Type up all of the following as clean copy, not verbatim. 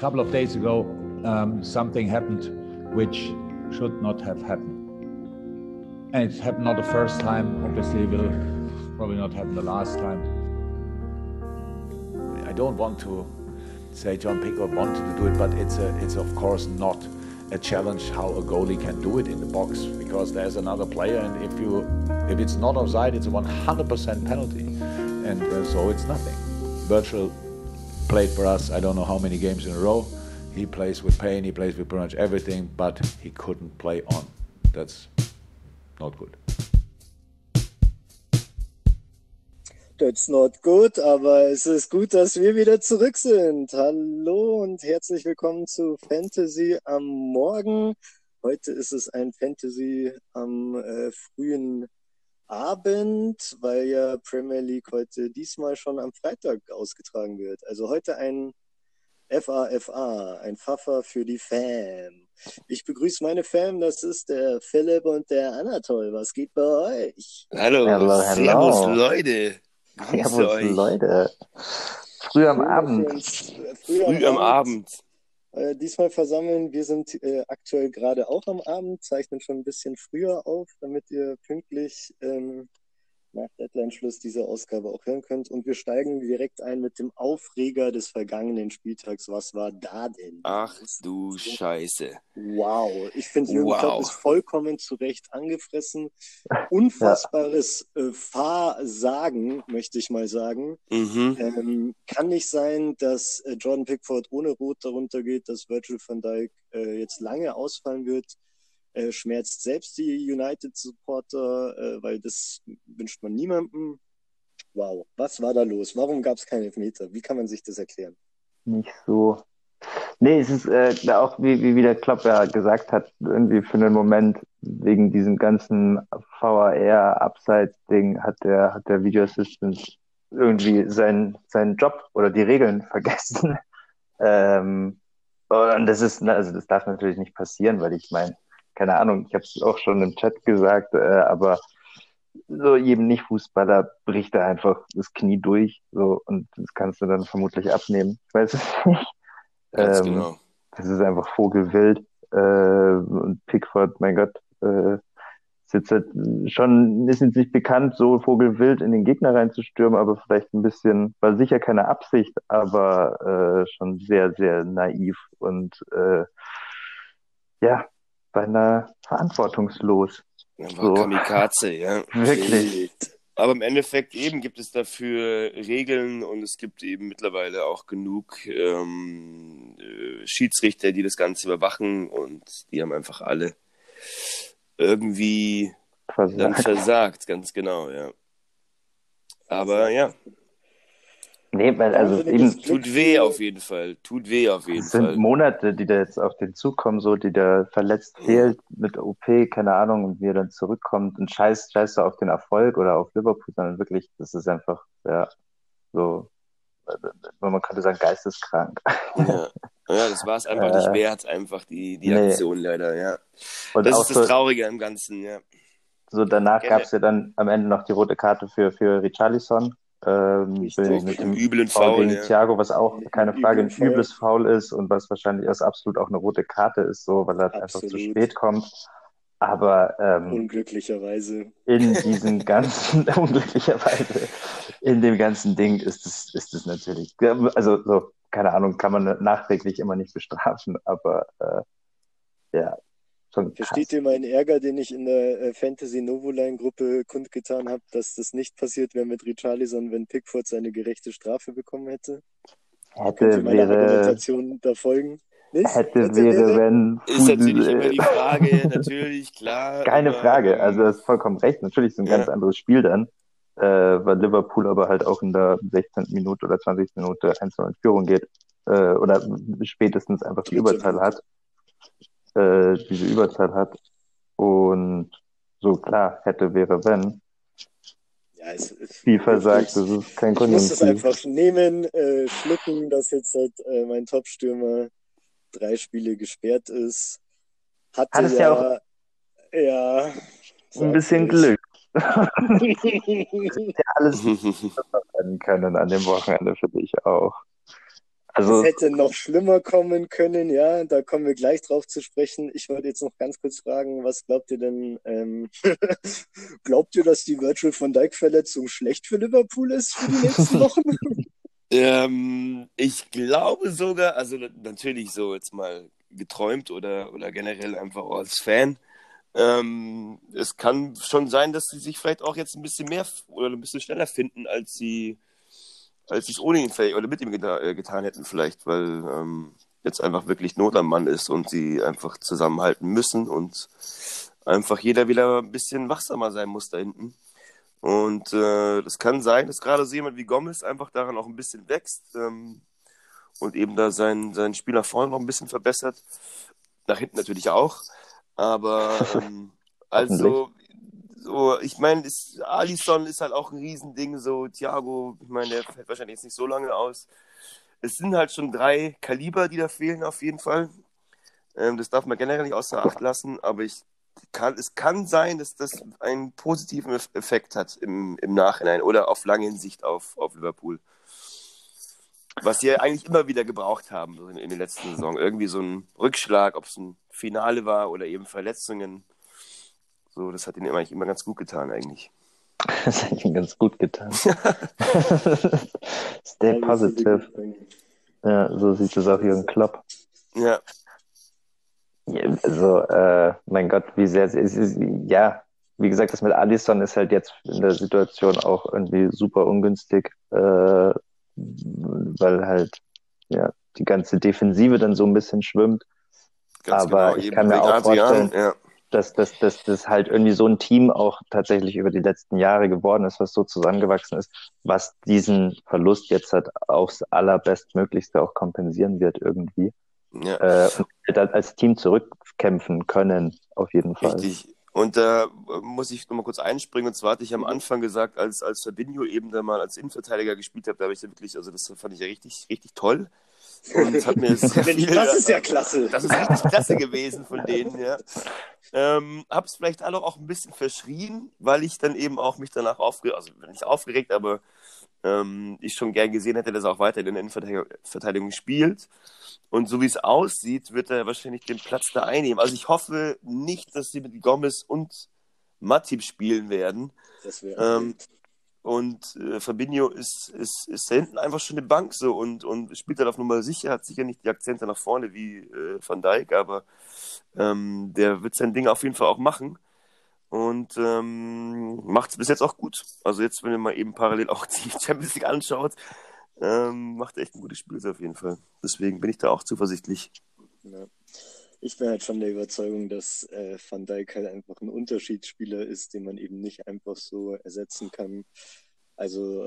couple of days ago, something happened which should not have happened. And it happened not the first time, obviously it will probably not happen the last time. I don't want to say John Pickford wanted to do it, but it's of course not a challenge how a goalie can do it in the box, because there's another player, and if it's not offside, it's a 100% penalty, and so it's nothing. Virgil played for us, I don't know how many games in a row. He plays with pain, he plays with pretty much everything, but he couldn't play on. That's not good. That's not good, aber es ist gut, dass wir wieder zurück sind. Hallo und herzlich willkommen zu Fantasy am Morgen. Heute ist es ein Fantasy am frühen Abend, weil ja Premier League heute diesmal schon am Freitag ausgetragen wird. Also heute ein FAFA, ein Pfaffer für die Fam. Ich begrüße meine Fam, das ist der Philipp und der Anatol. Was geht bei euch? Hallo, servus Leute. Servus Leute. Früh am Abend. Früh am Abend. Diesmal versammeln. Wir sind aktuell gerade auch am Abend, zeichnen schon ein bisschen früher auf, damit ihr pünktlich nach Deadline-Schluss diese Ausgabe auch hören könnt. Und wir steigen direkt ein mit dem Aufreger des vergangenen Spieltags. Was war da denn? Ach du Scheiße. Wow. Ich finde, Jürgen Klopp ist vollkommen zu Recht angefressen. Unfassbares Versagen, möchte ich mal sagen. Kann nicht sein, dass Jordan Pickford ohne Rot darunter geht, dass Virgil van Dijk jetzt lange ausfallen wird. Schmerzt selbst die United-Supporter, weil das wünscht man niemandem. Wow, was war da los? Warum gab es keinen Elfmeter? Wie kann man sich das erklären? Nicht so. Nee, es ist auch, wie der Klopp ja gesagt hat, irgendwie für einen Moment wegen diesem ganzen VAR-Upside-Ding hat der Video Assistant irgendwie seinen Job oder die Regeln vergessen. Und das darf natürlich nicht passieren, weil ich meine, keine Ahnung, ich habe es auch schon im Chat gesagt, aber so jedem Nicht-Fußballer bricht da einfach das Knie durch, so, und das kannst du dann vermutlich abnehmen. Ich weiß es nicht. Ganz genau. Das ist einfach vogelwild. Und Pickford, mein Gott, ist jetzt nicht bekannt, so vogelwild in den Gegner reinzustürmen, aber vielleicht ein bisschen, war sicher keine Absicht, aber schon sehr, sehr naiv und beinahe verantwortungslos. War Kamikaze, ja. Wirklich. Aber im Endeffekt eben gibt es dafür Regeln und es gibt eben mittlerweile auch genug Schiedsrichter, die das Ganze überwachen, und die haben einfach alle irgendwie dann versagt, ganz genau, ja. Aber ja. Nee, weil eben tut weh auf jeden Fall. Es sind Monate, die da jetzt auf den Zug kommen, so, die da verletzt fehlt mit OP, keine Ahnung, und wie er dann zurückkommt und scheißt auf den Erfolg oder auf Liverpool, sondern wirklich, das ist einfach, ja, so, man könnte sagen, geisteskrank. Ja, das war es einfach nicht wert, einfach die Aktion leider, ja. Und das auch ist das Traurige am Ganzen, ja. So, danach gab es ja dann am Ende noch die rote Karte für Richarlison. Mit dem üblen Foul gegen Thiago, was auch keine Frage ein übles Foul ist und was wahrscheinlich erst absolut auch eine rote Karte ist, so, weil er einfach zu spät kommt. Aber unglücklicherweise in diesem ganzen in dem ganzen Ding ist es natürlich, also so, keine Ahnung, kann man nachträglich immer nicht bestrafen, aber Versteht ihr meinen Ärger, den ich in der Fantasy Novoline-Gruppe kundgetan habe, dass das nicht passiert wäre mit Richarlison, wenn Pickford seine gerechte Strafe bekommen hätte? Könnt ihr meiner Argumentation da folgen? Nicht? Wenn... Ist natürlich immer die Frage, natürlich, klar. Keine Frage, also du hast vollkommen recht. Natürlich ist ein ganz anderes Spiel dann, weil Liverpool aber halt auch in der 16. Minute oder 20. Minute 1-0 in Führung geht oder spätestens einfach die Überzahl hat. Diese Überzahl hat und so, klar, hätte, wäre, wenn. Ja, FIFA sagt, das ist kein Konjunktiv. Ich muss es einfach nehmen, schlucken, dass jetzt halt mein Top-Stürmer 3 Spiele gesperrt ist. Hattest ja auch ein bisschen Glück. Hätte alles werden können an dem Wochenende, für dich auch. Es Also, hätte noch schlimmer kommen können, ja, da kommen wir gleich drauf zu sprechen. Ich wollte jetzt noch ganz kurz fragen, was glaubt ihr denn, glaubt ihr, dass die Virgil van Dijk-Verletzung schlecht für Liverpool ist für die nächsten Wochen? Ich glaube sogar, also natürlich so jetzt mal geträumt oder generell einfach auch als Fan. Es kann schon sein, dass sie sich vielleicht auch jetzt ein bisschen mehr oder ein bisschen schneller finden, als sie es ohne ihn vielleicht oder mit ihm getan hätten vielleicht, weil jetzt einfach wirklich Not am Mann ist und sie einfach zusammenhalten müssen und einfach jeder wieder ein bisschen wachsamer sein muss da hinten. Und das kann sein, dass gerade so jemand wie Gomez einfach daran auch ein bisschen wächst und eben da sein Spiel nach vorne noch ein bisschen verbessert. Nach hinten natürlich auch. Aber hoffentlich. also, so, ich meine, Alisson ist halt auch ein Riesending. So, Thiago, ich meine, der fällt wahrscheinlich jetzt nicht so lange aus. Es sind halt schon 3 Kaliber, die da fehlen auf jeden Fall. Das darf man generell nicht außer Acht lassen, aber es kann sein, dass das einen positiven Effekt hat im Nachhinein oder auf lange Hinsicht auf Liverpool. Was sie ja eigentlich immer wieder gebraucht haben so in der letzten Saison. Irgendwie so ein Rückschlag, ob es ein Finale war oder eben Verletzungen. So, das hat ihnen eigentlich immer ganz gut getan eigentlich. Das hat ihm ganz gut getan. Stay Ja, das ist positive. Ja, so sieht es auch Jürgen Klopp. Ja, Ja, also, mein Gott, wie sehr ja, wie gesagt, das mit Alisson ist halt jetzt in der Situation auch irgendwie super ungünstig, weil halt ja die ganze Defensive dann so ein bisschen schwimmt. ganz Aber genau. ich Eben kann mir wegen auch Adrian. vorstellen, Ja. dass halt irgendwie so ein Team auch tatsächlich über die letzten Jahre geworden ist, was so zusammengewachsen ist, was diesen Verlust jetzt halt aufs allerbestmöglichste auch kompensieren wird irgendwie. Ja, Und dann als Team zurückkämpfen können, auf jeden Fall. richtig. Und da muss ich nochmal kurz einspringen. Und zwar hatte ich am Anfang gesagt, als Fabinho eben da mal als Innenverteidiger gespielt hat, da habe ich ja wirklich, also das fand ich ja richtig, richtig toll. Und hat mir sehr viel. Das ist ja klasse. Das ist richtig klasse gewesen von denen, ja. Hab's vielleicht alle auch ein bisschen verschrien, weil ich dann eben auch mich danach also nicht aufgeregt, aber ich schon gern gesehen hätte, dass er auch weiter in der Innenverteidigung spielt. Und so wie es aussieht, wird er wahrscheinlich den Platz da einnehmen. Also ich hoffe nicht, dass sie mit Gomez und Matip spielen werden. Das wäre Ähm, und Fabinho ist da hinten einfach schon eine Bank so und spielt dann auf Nummer sicher, hat sicher nicht die Akzente nach vorne wie Van Dijk, aber der wird sein Ding auf jeden Fall auch machen und macht es bis jetzt auch gut. Also jetzt, wenn ihr mal eben parallel auch die Champions League anschaut, macht er echt ein gutes Spiel auf jeden Fall. Deswegen bin ich da auch zuversichtlich. Ja. Ich bin halt schon der Überzeugung, dass Van Dijk halt einfach ein Unterschiedsspieler ist, den man eben nicht einfach so ersetzen kann. Also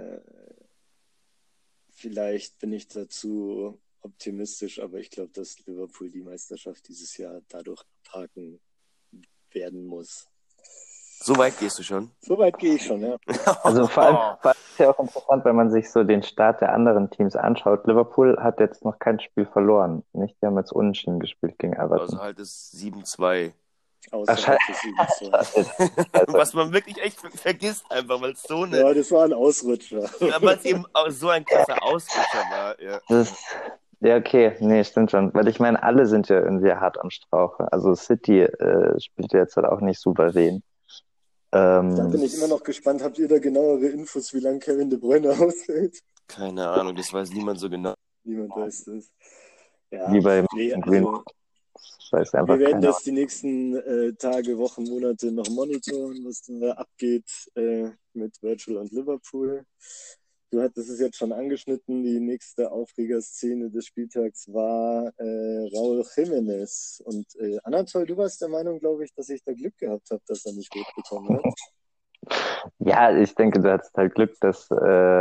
vielleicht bin ich dazu optimistisch, aber ich glaube, dass Liverpool die Meisterschaft dieses Jahr dadurch abhaken werden muss. So weit gehst du schon. So weit gehe ich schon, ja. Also vor allem ist ja auch interessant, wenn man sich so den Start der anderen Teams anschaut. Liverpool hat jetzt noch kein Spiel verloren, nicht? Die haben jetzt unentschieden gespielt gegen Everton. Also halt das 7-2. Außerhalb des 7-2. Was man wirklich echt vergisst einfach, weil es so eine... Ja, das war ein Ausrutscher. Weil es eben auch so ein krasser Ausrutscher war, ja. Ja, okay, nee, stimmt schon. Weil ich meine, alle sind ja irgendwie hart am Strauch. Also City spielt jetzt halt auch nicht souverän. Da bin ich immer noch gespannt. Habt ihr da genauere Infos, wie lange Kevin De Bruyne ausfällt? Keine Ahnung, das weiß niemand so genau. Niemand weiß das. Ja, Wie bei also, ich weiß einfach wir werden keine das die nächsten Tage, Wochen, Monate noch monitoren, was da abgeht mit Virgil und Liverpool. Du hattest es jetzt schon angeschnitten, die nächste Aufregerszene des Spieltags war Raúl Jiménez. Und Anatol, du warst der Meinung, glaube ich, dass ich da Glück gehabt habe, dass er nicht rot bekommen hat. Ja, ich denke, du hattest halt Glück, dass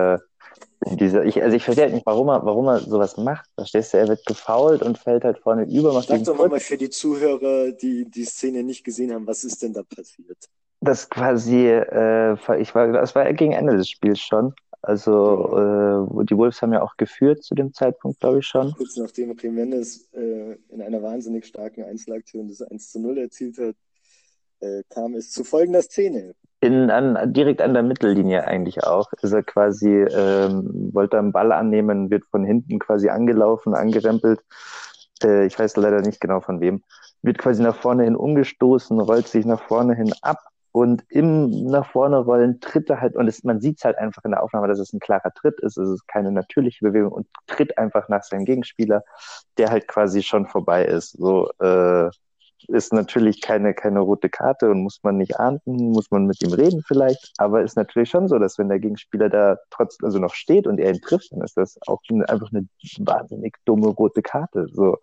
ich verstehe halt nicht, warum er sowas macht. Verstehst du, er wird gefoult und fällt halt vorne über. Sag doch mal für die Zuhörer, die die Szene nicht gesehen haben, was ist denn da passiert? Das quasi, das war gegen Ende des Spiels schon. Also die Wolves haben ja auch geführt zu dem Zeitpunkt, glaube ich schon. Kurz nachdem Jiménez in einer wahnsinnig starken Einzelaktion das 1-0 erzielt hat, kam es zu folgender Szene. Direkt an der Mittellinie eigentlich auch. Ist er quasi, wollte einen Ball annehmen, wird von hinten quasi angelaufen, angerempelt. Ich weiß leider nicht genau von wem. Wird quasi nach vorne hin umgestoßen, rollt sich nach vorne hin ab und im nach vorne rollen tritt er halt, und man sieht es halt einfach in der Aufnahme, dass es ein klarer Tritt ist, es ist keine natürliche Bewegung und tritt einfach nach seinem Gegenspieler, der halt quasi schon vorbei ist. So, ist natürlich keine rote Karte und muss man nicht ahnden, muss man mit ihm reden vielleicht, aber ist natürlich schon so, dass wenn der Gegenspieler da trotzdem noch steht und er ihn trifft, dann ist das auch einfach eine wahnsinnig dumme rote Karte. So.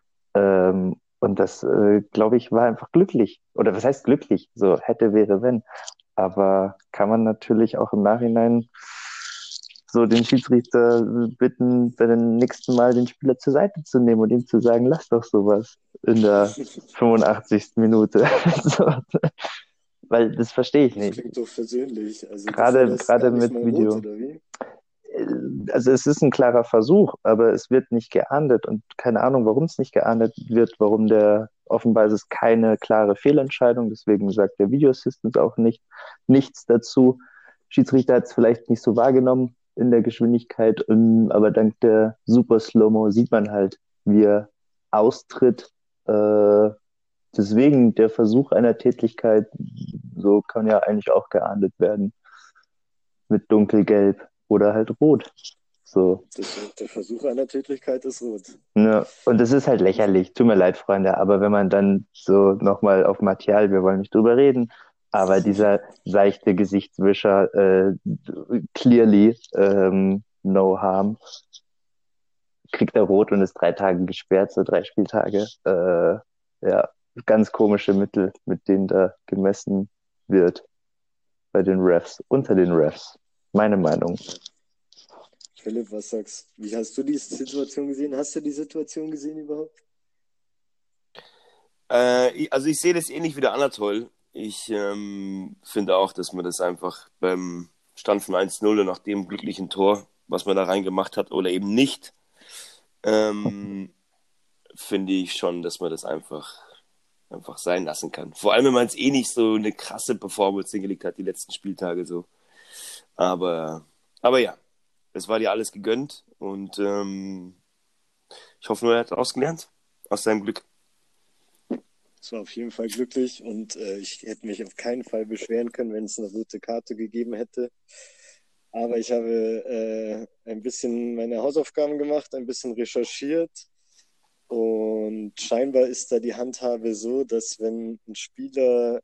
Und das, glaube ich, war einfach glücklich. Oder was heißt glücklich? So hätte, wäre, wenn. Aber kann man natürlich auch im Nachhinein so den Schiedsrichter bitten, beim nächsten Mal den Spieler zur Seite zu nehmen und ihm zu sagen, lass doch sowas in der 85. Minute. So. Weil das verstehe ich nicht. Das klingt doch versöhnlich. Also gerade mit Video. Rot, oder wie? Also es ist ein klarer Versuch, aber es wird nicht geahndet und keine Ahnung, warum es nicht geahndet wird, offenbar ist es keine klare Fehlentscheidung, deswegen sagt der Video Assistant auch nichts dazu. Schiedsrichter hat es vielleicht nicht so wahrgenommen in der Geschwindigkeit, aber dank der Super Slow-Mo sieht man halt, wie er austritt. Deswegen der Versuch einer Tätlichkeit, so kann ja eigentlich auch geahndet werden mit dunkelgelb oder halt rot. So. Der Versuch einer Tätlichkeit ist rot. Ja, und das ist halt lächerlich. Tut mir leid, Freunde, aber wenn man dann so nochmal auf Martial, wir wollen nicht drüber reden, aber dieser seichte Gesichtswischer, clearly no harm, kriegt er rot und ist 3 Tage gesperrt, so 3 Spieltage. Ja, ganz komische Mittel, mit denen da gemessen wird bei den Refs, unter den Refs. Meine Meinung. Philipp, was sagst du? Wie hast du die Situation gesehen? Hast du die Situation gesehen überhaupt? Also ich sehe das ähnlich wie der Anatol. Ich finde auch, dass man das einfach beim Stand von 1-0 und nach dem glücklichen Tor, was man da reingemacht hat oder eben nicht, finde ich schon, dass man das einfach sein lassen kann. Vor allem, wenn man es eh nicht so eine krasse Performance hingelegt hat, die letzten Spieltage so. Aber ja, es war dir alles gegönnt und ich hoffe nur, er hat daraus gelernt, aus seinem Glück. Es war auf jeden Fall glücklich und ich hätte mich auf keinen Fall beschweren können, wenn es eine rote Karte gegeben hätte. Aber ich habe ein bisschen meine Hausaufgaben gemacht, ein bisschen recherchiert und scheinbar ist da die Handhabe so, dass wenn ein Spieler,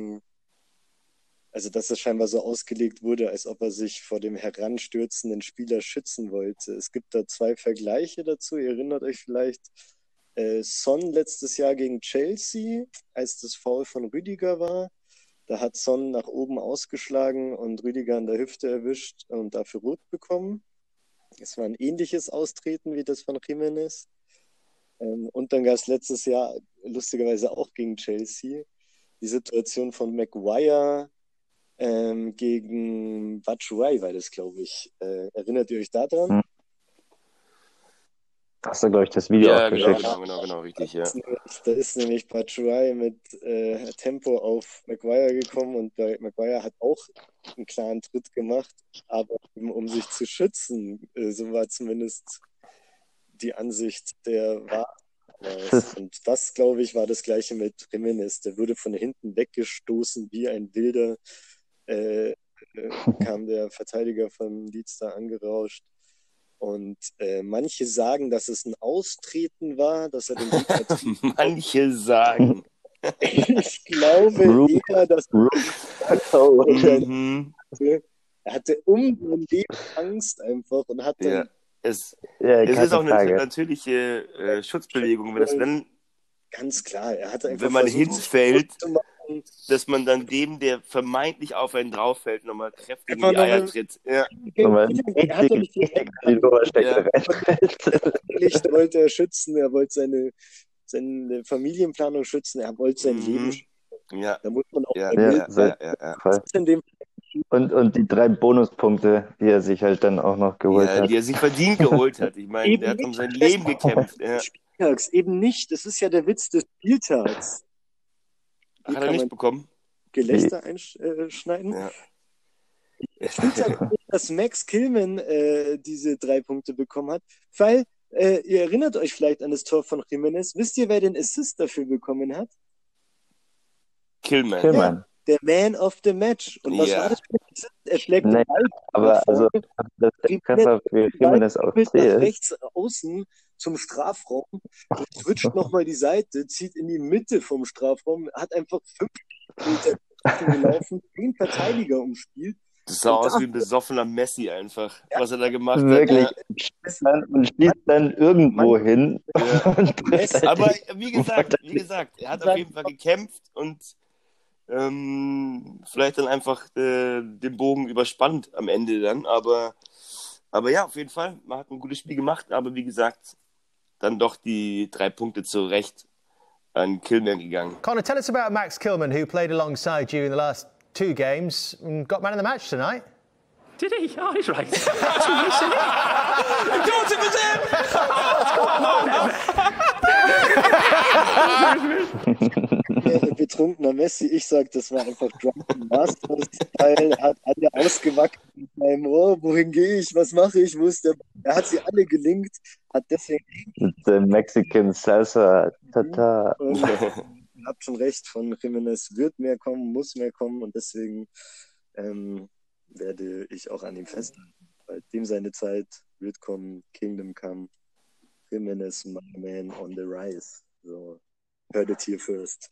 also dass es scheinbar so ausgelegt wurde, als ob er sich vor dem heranstürzenden Spieler schützen wollte. Es gibt da 2 Vergleiche dazu, ihr erinnert euch vielleicht, Son letztes Jahr gegen Chelsea, als das Foul von Rüdiger war. Da hat Son nach oben ausgeschlagen und Rüdiger an der Hüfte erwischt und dafür rot bekommen. Es war ein ähnliches Austreten wie das von Jiménez. Und dann gab es letztes Jahr, lustigerweise auch gegen Chelsea, die Situation von Maguire gegen Batshuayi war das, glaube ich. Erinnert ihr euch daran? Hast du, glaube ich, das Video auch geschickt? Genau, richtig, ja. Da ist nämlich Batshuayi mit Tempo auf Maguire gekommen und Maguire hat auch einen klaren Tritt gemacht, aber eben um sich zu schützen, so war zumindest die Ansicht der Wahrheit. Und das, glaube ich, war das Gleiche mit Jiménez. Der wurde von hinten weggestoßen wie ein Wilder. Kam der Verteidiger von Leeds da angerauscht. Und manche sagen, dass es ein Austreten war, dass er den Manche sagen. Ich glaube eher, dass er hatte um sein Leben Angst einfach und hat dann... Ja, es ist auch eine natürliche Schutzbewegung, wenn das dann... Ganz klar, er hat einfach wenn man hinfällt, dass man dann dem, der vermeintlich auf einen drauf fällt, nochmal kräftig in die Eier tritt. Ja. Nicht wollte er schützen, er wollte seine Familienplanung schützen, er wollte sein Leben schützen. Ja. Da muss man auch Und die 3 Bonuspunkte, die er sich halt dann auch noch geholt hat. Die er sich verdient geholt hat. Ich meine, der hat um sein Leben gekämpft. Ja. Spieltags, eben nicht. Das ist ja der Witz des Spieltags. Hat er nicht bekommen? Gelächter einschneiden. Ja. Spieltag, dass Max Kilman diese 3 Punkte bekommen hat, weil ihr erinnert euch vielleicht an das Tor von Jimenez. Wisst ihr, wer den Assist dafür bekommen hat? Killman. Tillmann. Der Man of the Match. Und was Ja. war das für ein Assist? Er schlägt den Nee, Ball aber nach also, vorne, dass der Treffer für Jimenez auch mit nach zählt, rechts außen zum Strafraum, switcht nochmal die Seite, zieht in die Mitte vom Strafraum, hat einfach 5 Meter gelaufen, 10 Verteidiger umspielt. Das sah aus wie ein besoffener Messi einfach, was er da gemacht wirklich, hat. und schließt dann irgendwo hin. Ja. Und trifft halt Aber die- wie gesagt, er hat auf jeden Fall gekämpft und vielleicht dann einfach den Bogen überspannt am Ende dann. Aber ja, auf jeden Fall, man hat ein gutes Spiel gemacht, aber wie gesagt, dann doch die 3 Punkte zu Recht an Killman gegangen. Connor, tell us about Max Kilman, who played alongside you in the last 2 games and got man of the match tonight. Did he? Oh, he's right. That's what isn't it? I thought it was him! Betrunkener Messi, ich sag, das war einfach Drunken Masters, weil er hat alle ausgewachsen mit meinem Ohr, wohin gehe ich, was mache ich, wo ist der, er hat sie alle gelinkt, hat deswegen The Mexican Salsa. Tata. und ihr habt schon recht, von Jimenez wird mehr kommen, muss mehr kommen und deswegen werde ich auch an ihm festhalten, weil dem seine Zeit wird kommen, Kingdom Come, Jimenez, my man on the rise, so, heard it here first.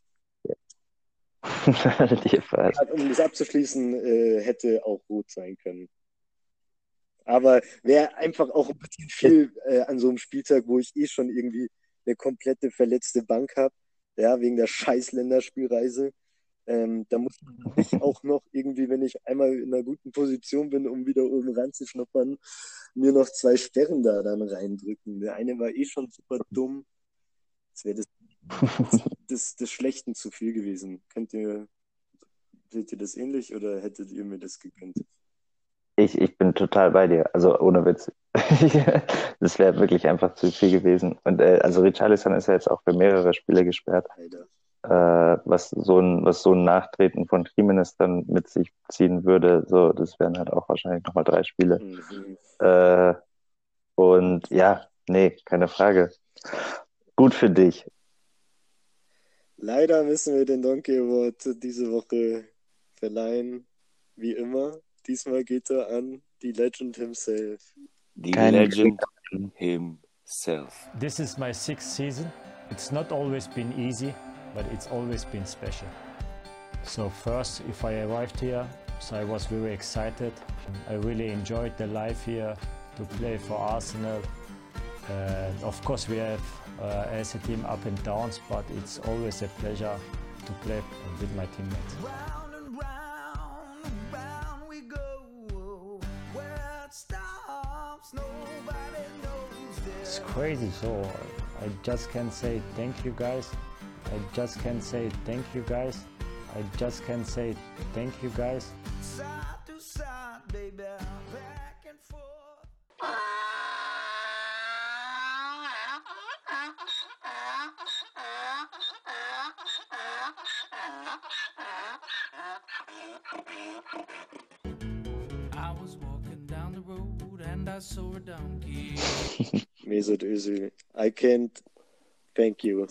Die Fahrt. Um das abzuschließen, hätte auch rot sein können. Aber wäre einfach auch ein bisschen viel an so einem Spieltag, wo ich schon irgendwie eine komplette verletzte Bank habe, ja, wegen der scheiß Länderspielreise. Da muss ich auch noch irgendwie, wenn ich einmal in einer guten Position bin, um wieder oben ranzuschnuppern, mir noch 2 Sperren da dann reindrücken. Der eine war schon super dumm. Das wäre des Schlechten zu viel gewesen. Seht ihr das ähnlich oder hättet ihr mir das gegönnt? Ich bin total bei dir. Also ohne Witz. Das wäre wirklich einfach zu viel gewesen. Und also Richarlison ist ja jetzt auch für mehrere Spiele gesperrt. Alter. Was so ein Nachtreten von Jimenez dann mit sich ziehen würde, so, das wären halt auch wahrscheinlich nochmal 3 Spiele. Mhm. Und ja, nee, keine Frage. Gut für dich. Leider müssen wir den Donkey Award diese Woche verleihen. Wie immer. Diesmal geht er an die Legend himself. Die Kein Legend himself. This is my 6th season. It's not always been easy, but it's always been special. So first, if I arrived here, so I was very excited. I really enjoyed the life here to play for Arsenal. Of course, we have as a team up and downs, but it's always a pleasure to play with my teammates. Round and round we go. Where it stops, nobody knows It's crazy, so I just can say thank you guys. I just can say thank you guys. I just can say thank you guys. Side to side, baby, back and forth. I was walking down the road and I saw a donkey. Mesut Özil, I can't thank you.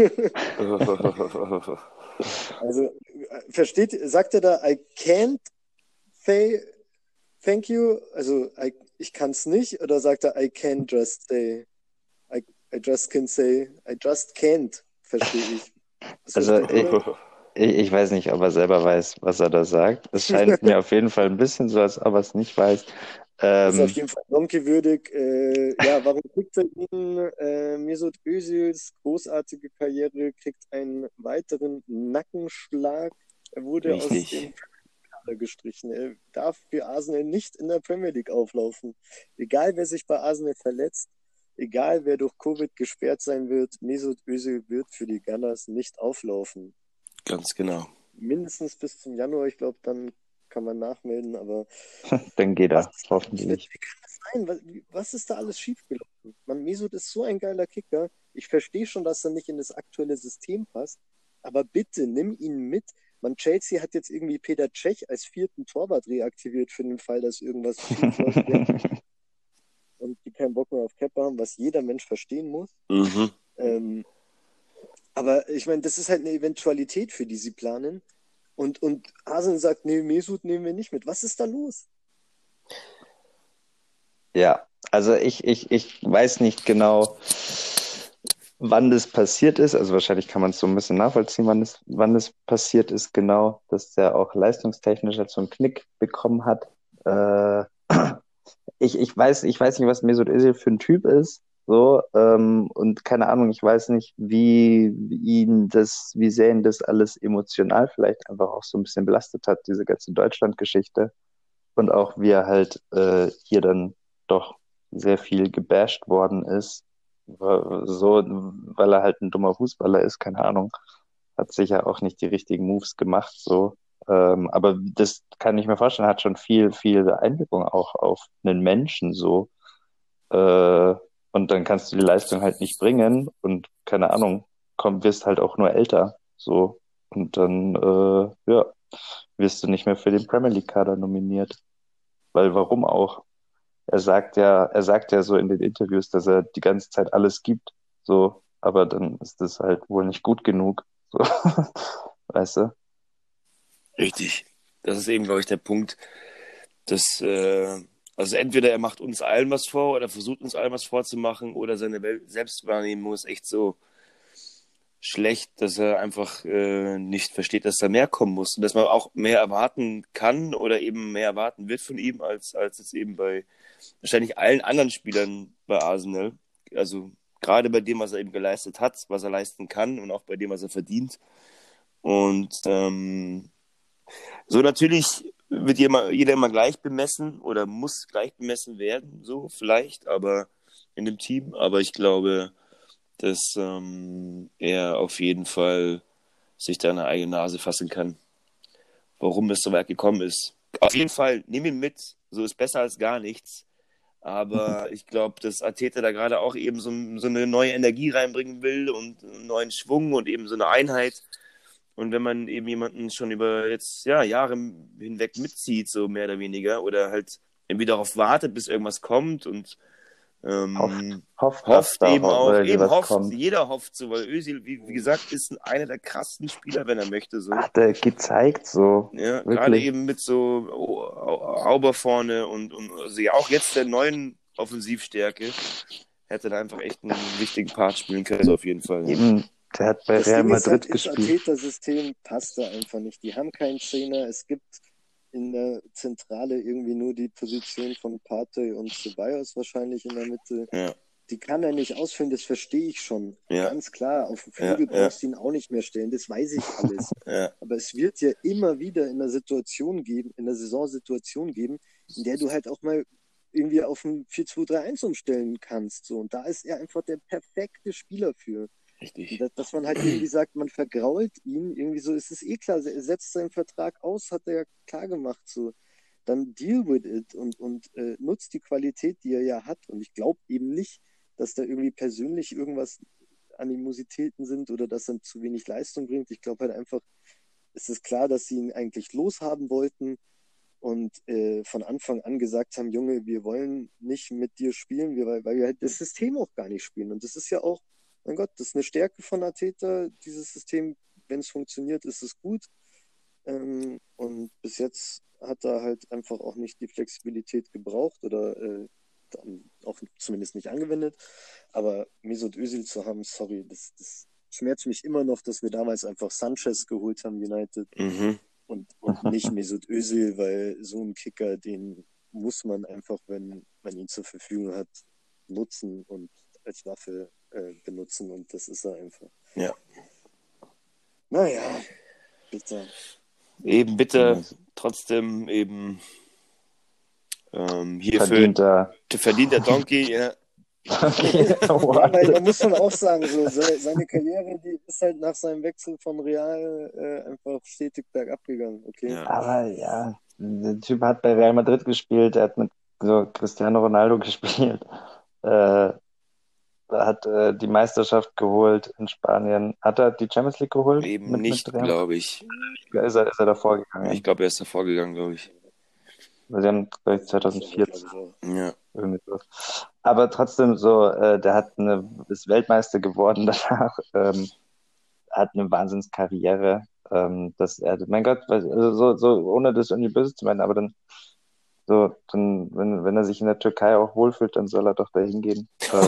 Also, sagt er da, I can't say thank you? Also, ich kann es nicht? Oder sagt er, I can just say, I just can say, I just can't, verstehe ich. Also ich weiß nicht, ob er selber weiß, was er da sagt. Es scheint mir auf jeden Fall ein bisschen so, als ob er es nicht weiß. Das ist auf jeden Fall donkey-würdig. Ja, warum kriegt er ihn? Mesut Özils großartige Karriere kriegt einen weiteren Nackenschlag. Er wurde Richtig. aus dem Kader gestrichen. Er darf für Arsenal nicht in der Premier League auflaufen. Egal, wer sich bei Arsenal verletzt, egal, wer durch Covid gesperrt sein wird, Mesut Özil wird für die Gunners nicht auflaufen. Ganz genau. Mindestens bis zum Januar. Ich glaube, dann kann man nachmelden, aber Dann geht er, hoffentlich. wie kann das sein? Was ist da alles schiefgelaufen? Mesut ist so ein geiler Kicker. Ich verstehe schon, dass er nicht in das aktuelle System passt, aber bitte nimm ihn mit Chelsea hat jetzt irgendwie Peter Cech als 4. Torwart reaktiviert für den Fall, dass irgendwas schief läuft und die keinen Bock mehr auf Kepa haben, was jeder Mensch verstehen muss. Aber ich meine, das ist halt eine Eventualität, für die sie planen. Und Arsenal sagt, nee, Mesut nehmen wir nicht mit. Was ist da los? Ja, also ich weiß nicht genau, wann das passiert ist. Also wahrscheinlich kann man es so ein bisschen nachvollziehen, wann das passiert ist, genau, dass der auch leistungstechnisch halt so einen Knick bekommen hat. Ich weiß nicht, was Mesut Özil für ein Typ ist. So, und keine Ahnung, ich weiß nicht, wie sehr ihn das alles emotional vielleicht einfach auch so ein bisschen belastet hat, diese ganze Deutschland-Geschichte. Und auch wie er halt hier dann doch sehr viel gebasht worden ist. So, weil er halt ein dummer Fußballer ist, keine Ahnung. Hat sicher auch nicht die richtigen Moves gemacht, so. Aber das kann ich mir vorstellen, hat schon viel Einwirkung auch auf einen Menschen, so. Und dann kannst du die Leistung halt nicht bringen und keine Ahnung, wirst halt auch nur älter, so. Und dann, wirst du nicht mehr für den Premier League Kader nominiert. Weil warum auch? Er sagt ja so in den Interviews, dass er die ganze Zeit alles gibt, so, aber dann ist das halt wohl nicht gut genug, so. Weißt du? Richtig. Das ist eben, glaube ich, der Punkt, dass, also entweder er macht uns allen was vor oder versucht uns allen was vorzumachen oder seine Selbstwahrnehmung ist echt so schlecht, dass er einfach nicht versteht, dass da mehr kommen muss und dass man auch mehr erwarten kann oder eben mehr erwarten wird von ihm, als es eben bei wahrscheinlich allen anderen Spielern bei Arsenal. Also gerade bei dem, was er eben geleistet hat, was er leisten kann und auch bei dem, was er verdient. Und so natürlich wird jeder immer gleich bemessen oder muss gleich bemessen werden, so vielleicht, aber in dem Team. Aber ich glaube, dass er auf jeden Fall sich da eine eigene Nase fassen kann, warum es so weit gekommen ist. Auf jeden Fall, nimm ihn mit, so ist besser als gar nichts. Aber ich glaube, dass Arteta da gerade auch eben so eine neue Energie reinbringen will und einen neuen Schwung und eben so eine Einheit. Und wenn man eben jemanden schon über jetzt Jahre hinweg mitzieht, so mehr oder weniger, oder halt irgendwie darauf wartet, bis irgendwas kommt und hofft eben auch, jeder hofft so, weil Özil, wie gesagt, ist einer der krassesten Spieler, wenn er möchte. So. Hat er gezeigt, so. Ja, gerade eben mit so Auber vorne und also ja auch jetzt der neuen Offensivstärke hätte da einfach echt einen wichtigen Part spielen können, auf jeden Fall. Eben, der hat bei Real Madrid gespielt. Das Arteta-System passt da einfach nicht. Die haben keinen Trainer. Es gibt in der Zentrale irgendwie nur die Position von Partey und Ceballos wahrscheinlich in der Mitte. Ja. Die kann er nicht ausfüllen, das verstehe ich schon. Ja. Ganz klar, auf dem Flügel brauchst du ihn auch nicht mehr stellen, das weiß ich alles. Aber es wird ja immer wieder in der Saisonsituation geben, in der du halt auch mal irgendwie auf ein 4-2-3-1 umstellen kannst. So. Und da ist er einfach der perfekte Spieler für. Richtig. Dass man halt irgendwie sagt, man vergrault ihn, irgendwie so ist es eh klar, er setzt seinen Vertrag aus, hat er ja klar gemacht, so. Dann deal with it und nutzt die Qualität, die er ja hat. Und ich glaube eben nicht, dass da irgendwie persönlich irgendwas Animositäten sind oder dass er zu wenig Leistung bringt. Ich glaube halt einfach, es ist klar, dass sie ihn eigentlich loshaben wollten und von Anfang an gesagt haben, Junge, wir wollen nicht mit dir spielen, weil wir halt das System auch gar nicht spielen. Und das ist ja auch, mein Gott, das ist eine Stärke von Arteta, dieses System, wenn es funktioniert, ist es gut. Und bis jetzt hat er halt einfach auch nicht die Flexibilität gebraucht oder auch zumindest nicht angewendet. Aber Mesut Özil zu haben, sorry, das schmerzt mich immer noch, dass wir damals einfach Sanchez geholt haben, United, und nicht Mesut Özil, weil so ein Kicker, den muss man einfach, wenn man ihn zur Verfügung hat, nutzen und als Waffe benutzen, und das ist er einfach. Ja. Naja, bitte. Eben bitte, trotzdem eben hier verdient der Donkey, ja. Weil da muss man auch sagen, so, seine Karriere, die ist halt nach seinem Wechsel von Real einfach stetig bergab gegangen. Okay. Ja. Aber ja, der Typ hat bei Real Madrid gespielt, er hat mit so Cristiano Ronaldo gespielt. hat die Meisterschaft geholt in Spanien. Hat er die Champions League geholt? Eben mit nicht, Real? glaube ich. Ist er davor gegangen? Ich glaube, er ist davor gegangen, glaube ich. Sie haben, glaube ich, 2014 Ja. irgendwie so. Aber trotzdem so, der ist Weltmeister geworden danach, hat eine Wahnsinnskarriere, dass er, mein Gott, also so ohne das irgendwie böse zu meinen, aber dann wenn er sich in der Türkei auch wohlfühlt, dann soll er doch da hingehen.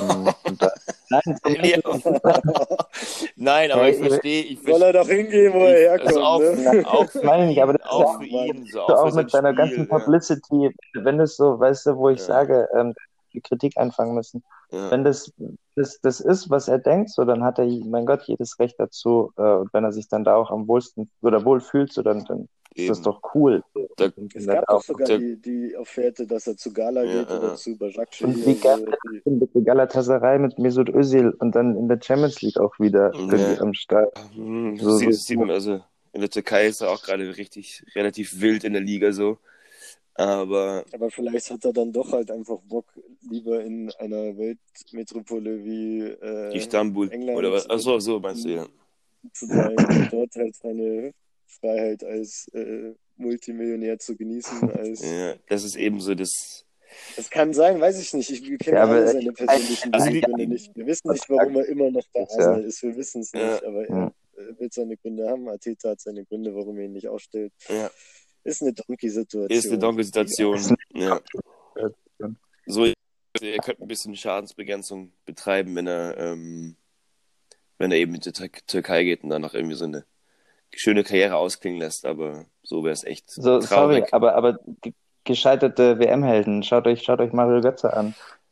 Nein, aber Hey, ich verstehe. Soll er doch hingehen, wo er herkommt. Auch für meine ich, aber das auch ist für ihn, so auch auch für mit seiner sein Spiel, ganzen Publicity, wenn es so, weißt du, wo ich Ja. sage, die Kritik einfangen müssen. Ja. Wenn das ist, was er denkt, so, dann hat er, mein Gott, jedes Recht dazu. Und wenn er sich dann da auch am wohlsten oder wohl fühlt, so, dann ist das Eben. doch cool. So. Da- Es gab doch sogar die Offerte, dass er zu Gala Ja, geht oder zu Başakşehir. Und wie geil mit Galatasaray, mit Mesut Özil und dann in der Champions League auch wieder irgendwie am Start. Das sieht man, also in der Türkei ist er auch gerade relativ wild in der Liga so. Aber vielleicht hat er dann doch halt einfach Bock, lieber in einer Weltmetropole wie Istanbul England oder was? Achso, so meinst du, ja. zu sein und dort halt seine Freiheit als Multimillionär zu genießen. Ja, das ist eben so das. Das kann sein, weiß ich nicht. Ich kenne alle seine persönlichen Gründe nicht. Wir wissen nicht, warum er immer noch bei Arsenal ist. Wir wissen es nicht, aber er wird seine Gründe haben. Arteta hat seine Gründe, warum er ihn nicht aufstellt. Ja. Ist eine Donkey-Situation. Ja. So, er könnte ein bisschen Schadensbegrenzung betreiben, wenn er eben in die Türkei geht und dann noch irgendwie so eine schöne Karriere ausklingen lässt, aber so wäre es echt So, traurig. sorry, aber gescheiterte WM-Helden, schaut euch Mario Götze an.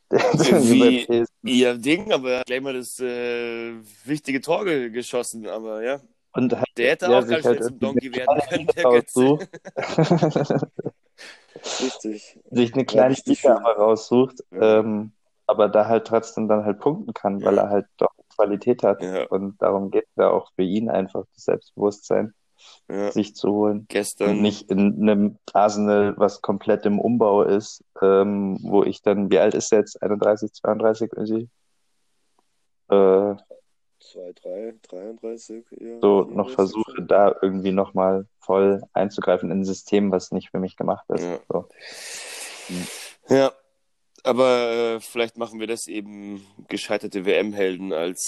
Ja, Ding, aber er hat gleich mal das wichtige Tor geschossen, aber ja. Und der hätte auch ganz schnell zum Donkey werden können, der Götze. Richtig. Sich eine kleine Liga aber raussucht, aber da halt trotzdem dann halt punkten kann, weil er halt doch Qualität hat. Ja. Und darum geht es ja auch für ihn einfach, das Selbstbewusstsein sich zu holen. Gestern. Und nicht in einem Arsenal, was komplett im Umbau ist, wo ich dann, wie alt ist er jetzt? 31, 32 irgendwie? 2, 3, 33. Ja, so noch versuche, da irgendwie nochmal voll einzugreifen in ein System, was nicht für mich gemacht ist. Ja, so. Ja. Aber vielleicht machen wir das eben gescheiterte WM-Helden als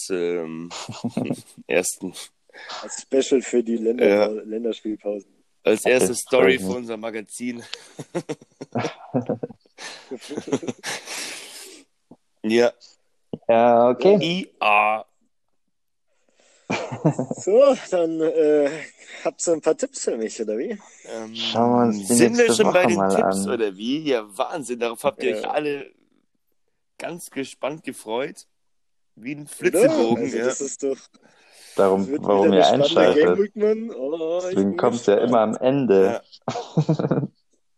ersten. Als Special für die Länderspielpause. Als erste Story für unser Magazin. Ja. Ja, okay. IA. So, dann habt ihr ein paar Tipps für mich, oder wie? Schauen wir uns die sind wir nächste schon bei Woche den mal Tipps, an. oder wie? Ja, Wahnsinn. Darauf habt ihr euch alle ganz gespannt gefreut. Wie ein Flitzebogen. Also, das ist doch... Warum ihr einschaltet. Deswegen kommt es ja immer am Ende. Ja.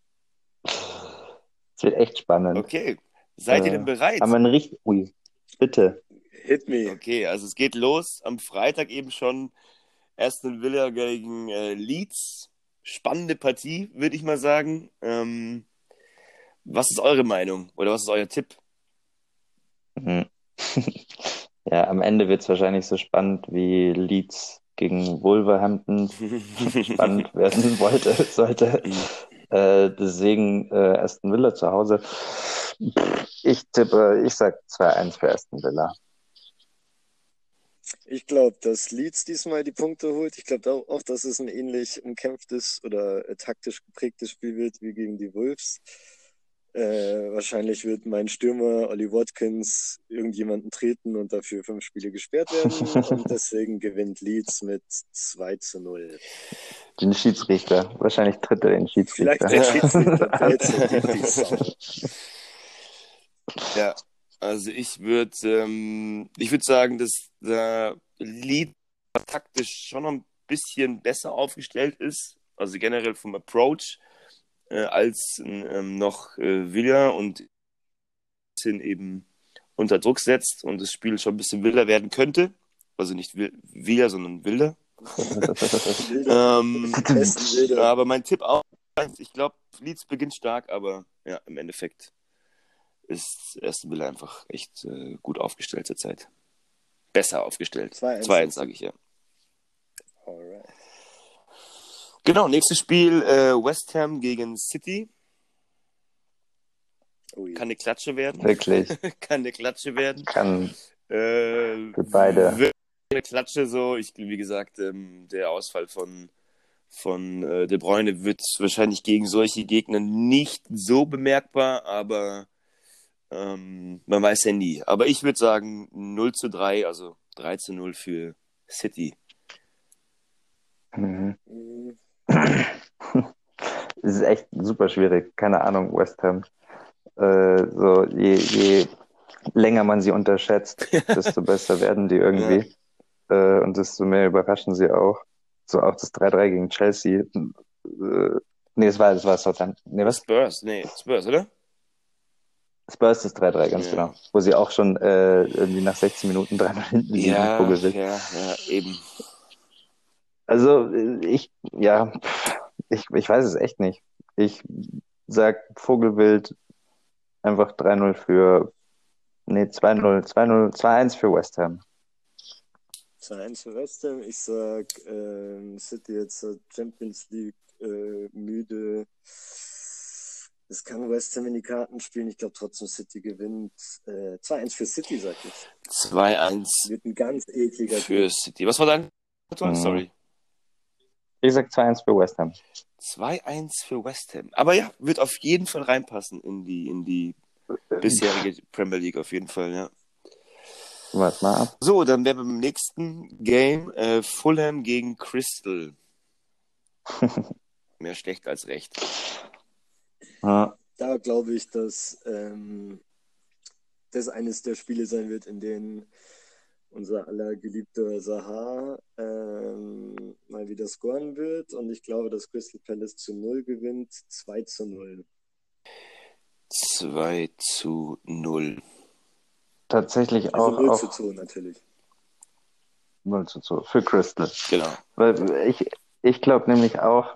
Es wird echt spannend. Okay. Seid ihr denn bereit? Aber Ui, bitte. Hit me. Okay, also es geht los am Freitag eben schon. Aston Villa gegen Leeds. Spannende Partie, würde ich mal sagen. Was ist eure Meinung oder was ist euer Tipp? Ja, am Ende wird es wahrscheinlich so spannend wie Leeds gegen Wolverhampton spannend werden sollte. Deswegen Aston Villa zu Hause. Ich sag 2-1 für Aston Villa. Ich glaube, dass Leeds diesmal die Punkte holt. Ich glaube auch, dass es ein ähnlich umkämpftes oder taktisch geprägtes Spiel wird wie gegen die Wolves. Wahrscheinlich wird mein Stürmer Ollie Watkins irgendjemanden treten und dafür 5 Spiele gesperrt werden. Und deswegen gewinnt Leeds mit 2-0. Den Schiedsrichter. Wahrscheinlich tritt er den Schiedsrichter. Vielleicht der Schiedsrichter. Ja, also ich würde sagen, dass der Leeds taktisch schon noch ein bisschen besser aufgestellt ist. Also generell vom Approach. Als noch Villa und bisschen eben unter Druck setzt und das Spiel schon ein bisschen wilder werden könnte. Also nicht Villa, sondern wilder. Aber mein Tipp auch, ich glaube, Leeds beginnt stark, aber ja, im Endeffekt ist Aston Villa einfach echt gut aufgestellt zurzeit. Besser aufgestellt. 2-1. 2-1, sage ich ja. Alright. Genau, nächstes Spiel West Ham gegen City. Ui. Kann eine Klatsche werden. Wirklich. Kann eine Klatsche werden. Kann Für beide. Eine Klatsche so. Wie gesagt, der Ausfall von De Bruyne wird wahrscheinlich gegen solche Gegner nicht so bemerkbar, aber man weiß ja nie. Aber ich würde sagen 0-3, also 3-0 für City. Mhm. Mhm. Es ist echt super schwierig. Keine Ahnung, West Ham. So, je länger man sie unterschätzt, desto besser werden die irgendwie. Und desto mehr überraschen sie auch. So auch das 3-3 gegen Chelsea. Nee, es war Southampton. Nee, was? Spurs, oder? Spurs ist 3-3, ganz Ja. genau. Wo sie auch schon irgendwie nach 16 Minuten 3-0 hinten liegen. Vogelwild. Ja, eben. Also ich weiß es echt nicht. Ich sag Vogelwild einfach 3-0 2-1 für West Ham. 2-1 für West Ham. Ich sag City jetzt Champions League müde. Es kann West Ham in die Karten spielen. Ich glaube trotzdem City gewinnt. 2-1 für City, sag ich. 2-1 Wird ein ganz ekliger für City. Was war dein? Sorry. Ich sag 2-1 für West Ham. 2-1 für West Ham. Aber ja, wird auf jeden Fall reinpassen in die bisherige Premier League, auf jeden Fall, ja. Warte mal ab. So, dann wären wir beim nächsten Game Fulham gegen Crystal. Mehr schlecht als recht. Ja. Da glaube ich, dass das eines der Spiele sein wird, in denen unser aller geliebter Zaha mal wieder scoren wird. Und ich glaube, dass Crystal Palace 0 gewinnt. 2-0. 2-0. Tatsächlich Also auch 0-2 natürlich. 0-2 für Crystal. Genau. Weil ich glaube nämlich auch,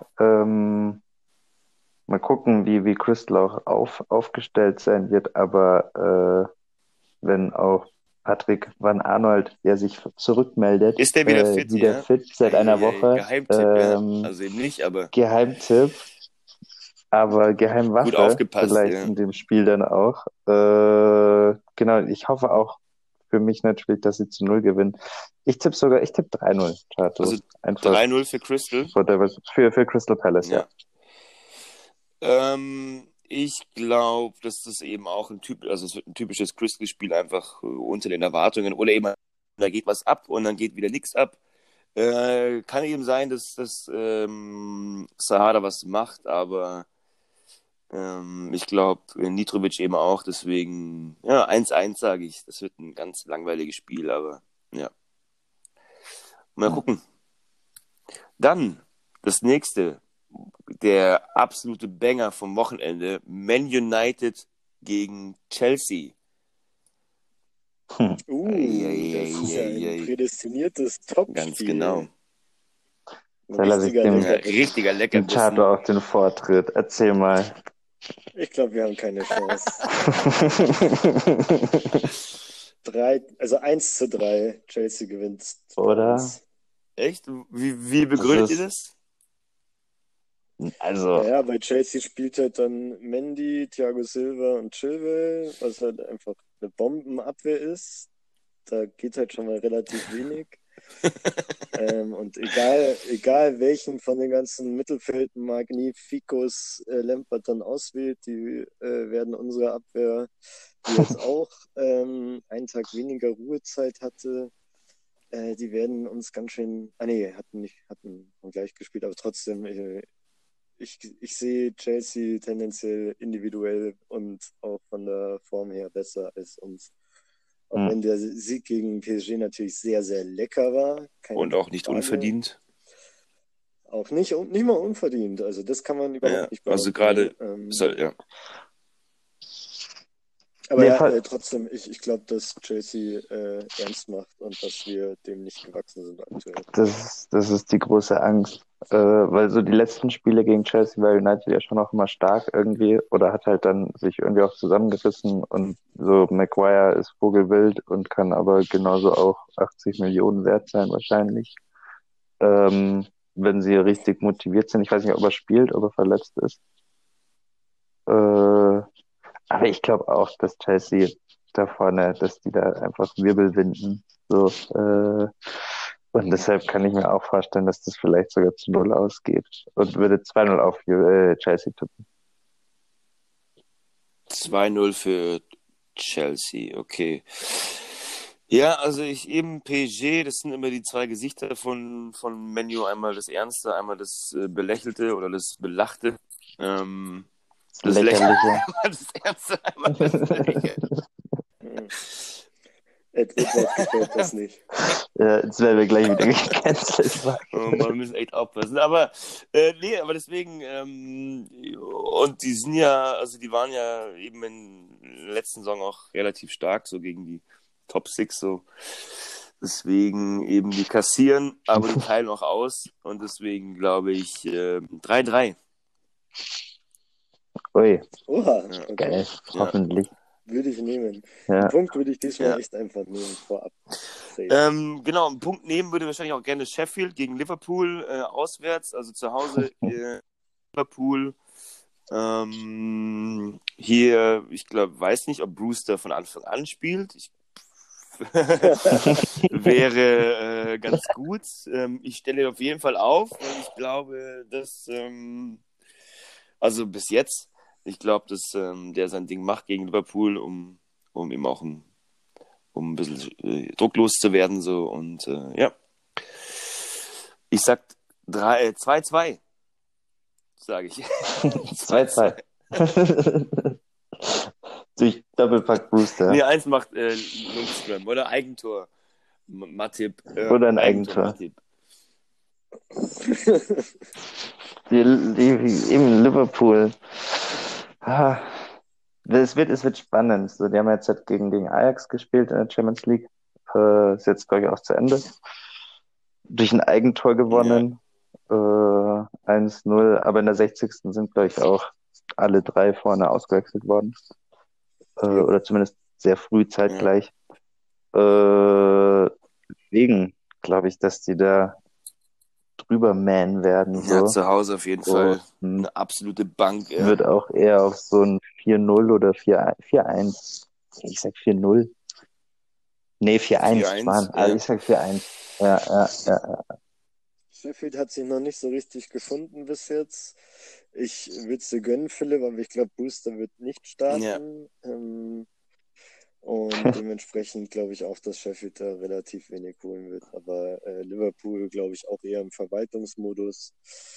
mal gucken, wie Crystal auch aufgestellt sein wird, aber wenn auch Patrick Van Arnold, der sich zurückmeldet, Ist der wieder fit? fit seit einer Woche. Geheimtipp, ja. Also eben nicht, aber Geheimtipp, aber Geheimwaffe gut aufgepasst, vielleicht ja. in dem Spiel dann auch. Genau, ich hoffe auch für mich natürlich, dass sie 0 gewinnen. Ich tippe 3-0. Chato. Also einfach 3-0 für Crystal. Für Crystal Palace, ja. Ich glaube, dass das eben auch es wird ein typisches Crystal-Spiel einfach unter den Erwartungen oder eben da geht was ab und dann geht wieder nichts ab. Kann eben sein, dass Sahada was macht, aber ich glaube, Mitrovic eben auch, deswegen 1-1 sage ich. Das wird ein ganz langweiliges Spiel, aber ja. Mal gucken. Dann das nächste. Der absolute Banger vom Wochenende. Man United gegen Chelsea. Das ist ja ein prädestiniertes Topspiel. Ganz genau. Da lasse ich dem richtiger Leckerbissen. Chato auf den Vortritt. Erzähl mal. Ich glaube, wir haben keine Chance. 1-3. Chelsea gewinnt. Oder? Echt? Wie begründet ihr das? Also. Ja, bei Chelsea spielt halt dann Mendy, Thiago Silva und Chilwell, was halt einfach eine Bombenabwehr ist. Da geht halt schon mal relativ wenig. Und egal welchen von den ganzen Mittelfelden Magnificos Lampard dann auswählt, die werden unsere Abwehr, die jetzt auch einen Tag weniger Ruhezeit hatte, die werden uns ganz schön, hatten gleich gespielt, aber trotzdem, ich sehe Chelsea tendenziell individuell und auch von der Form her besser als uns. Auch wenn der Sieg gegen PSG natürlich sehr, sehr lecker war. Und auch nicht unverdient. Auch nicht mal unverdient. Also das kann man überhaupt nicht behaupten. Also gerade, Aber trotzdem, ich glaube, dass Chelsea ernst macht und dass wir dem nicht gewachsen sind aktuell. Das ist die große Angst. weil so die letzten Spiele gegen Chelsea war United ja schon auch immer stark irgendwie oder hat halt dann sich irgendwie auch zusammengerissen und so Maguire ist vogelwild und kann aber genauso auch 80 Millionen wert sein wahrscheinlich, wenn sie richtig motiviert sind. Ich weiß nicht, ob er spielt, ob er verletzt ist. Aber ich glaube auch, dass Chelsea da vorne, dass die da einfach Wirbel winden. So, und deshalb kann ich mir auch vorstellen, dass das vielleicht sogar zu 0 ausgeht und würde 2-0 auf Chelsea tippen. 2-0 für Chelsea, okay. Ja, also ich eben PSG, das sind immer die zwei Gesichter von Man U, einmal das Ernste, einmal das Belächelte oder das Belachte. Das Lächerliche. Das Ernste, einmal das Lächerliche. Edward gefällt das nicht. Ja, jetzt werden wir gleich wieder gecancelt. Oh, wir müssen echt aufpassen. Aber nee, aber deswegen, und die sind ja, also die waren ja eben in der letzten Saison auch relativ stark, so gegen die Top 6, so. Deswegen eben die kassieren, aber die teilen auch aus. Und deswegen glaube ich 3-3. Ui, Oha, Ja. okay. geil. Hoffentlich. Würde ich nehmen. Ja. Den Punkt würde ich diesmal Ja. echt einfach nehmen, vorab. Safe. Genau, einen Punkt nehmen würde wahrscheinlich auch gerne Sheffield gegen Liverpool auswärts, also zu Hause Liverpool. Hier, ich glaube, weiß nicht, ob Brewster von Anfang an spielt. Wäre ganz gut. Ich stelle auf jeden Fall auf, weil ich glaube, dass, also bis jetzt, ich glaube, dass der sein Ding macht gegen Liverpool, um eben auch um ein bisschen drucklos zu werden. So. Und ja, ich sag 2-2, sage ich. 2-2. Durch Doppelpack Brewster. Nee, eins macht Lundström oder Eigentor. Matip. Oder ein Eigentor. Matip. Eben Liverpool. Es wird spannend. So, die haben jetzt halt gegen Ajax gespielt in der Champions League. Ist jetzt, glaube ich, auch zu Ende. Durch ein Eigentor gewonnen. 1-0. Aber in der 60. sind, glaube ich, auch alle drei vorne ausgewechselt worden. Oder zumindest sehr früh zeitgleich. Deswegen glaube ich, dass die da drüber man werden. So. Ja, zu Hause auf jeden Fall eine absolute Bank. Ja. Wird auch eher auf so ein 4-0 oder 4-1. Ich sag 4-0. Nee, 4-1. Mann. Ja. Also ich sag 4-1. Ja. Sheffield hat sich noch nicht so richtig gefunden bis jetzt. Ich würde es dir gönnen, Philipp, aber ich glaube, Brewster wird nicht starten. Und dementsprechend glaube ich auch, dass Sheffield da relativ wenig holen wird. Aber Liverpool, glaube ich, auch eher im Verwaltungsmodus.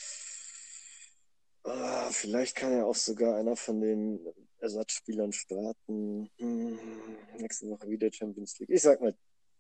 Vielleicht kann ja auch sogar einer von den Ersatzspielern starten. Nächste Woche wieder Champions League. Ich sag mal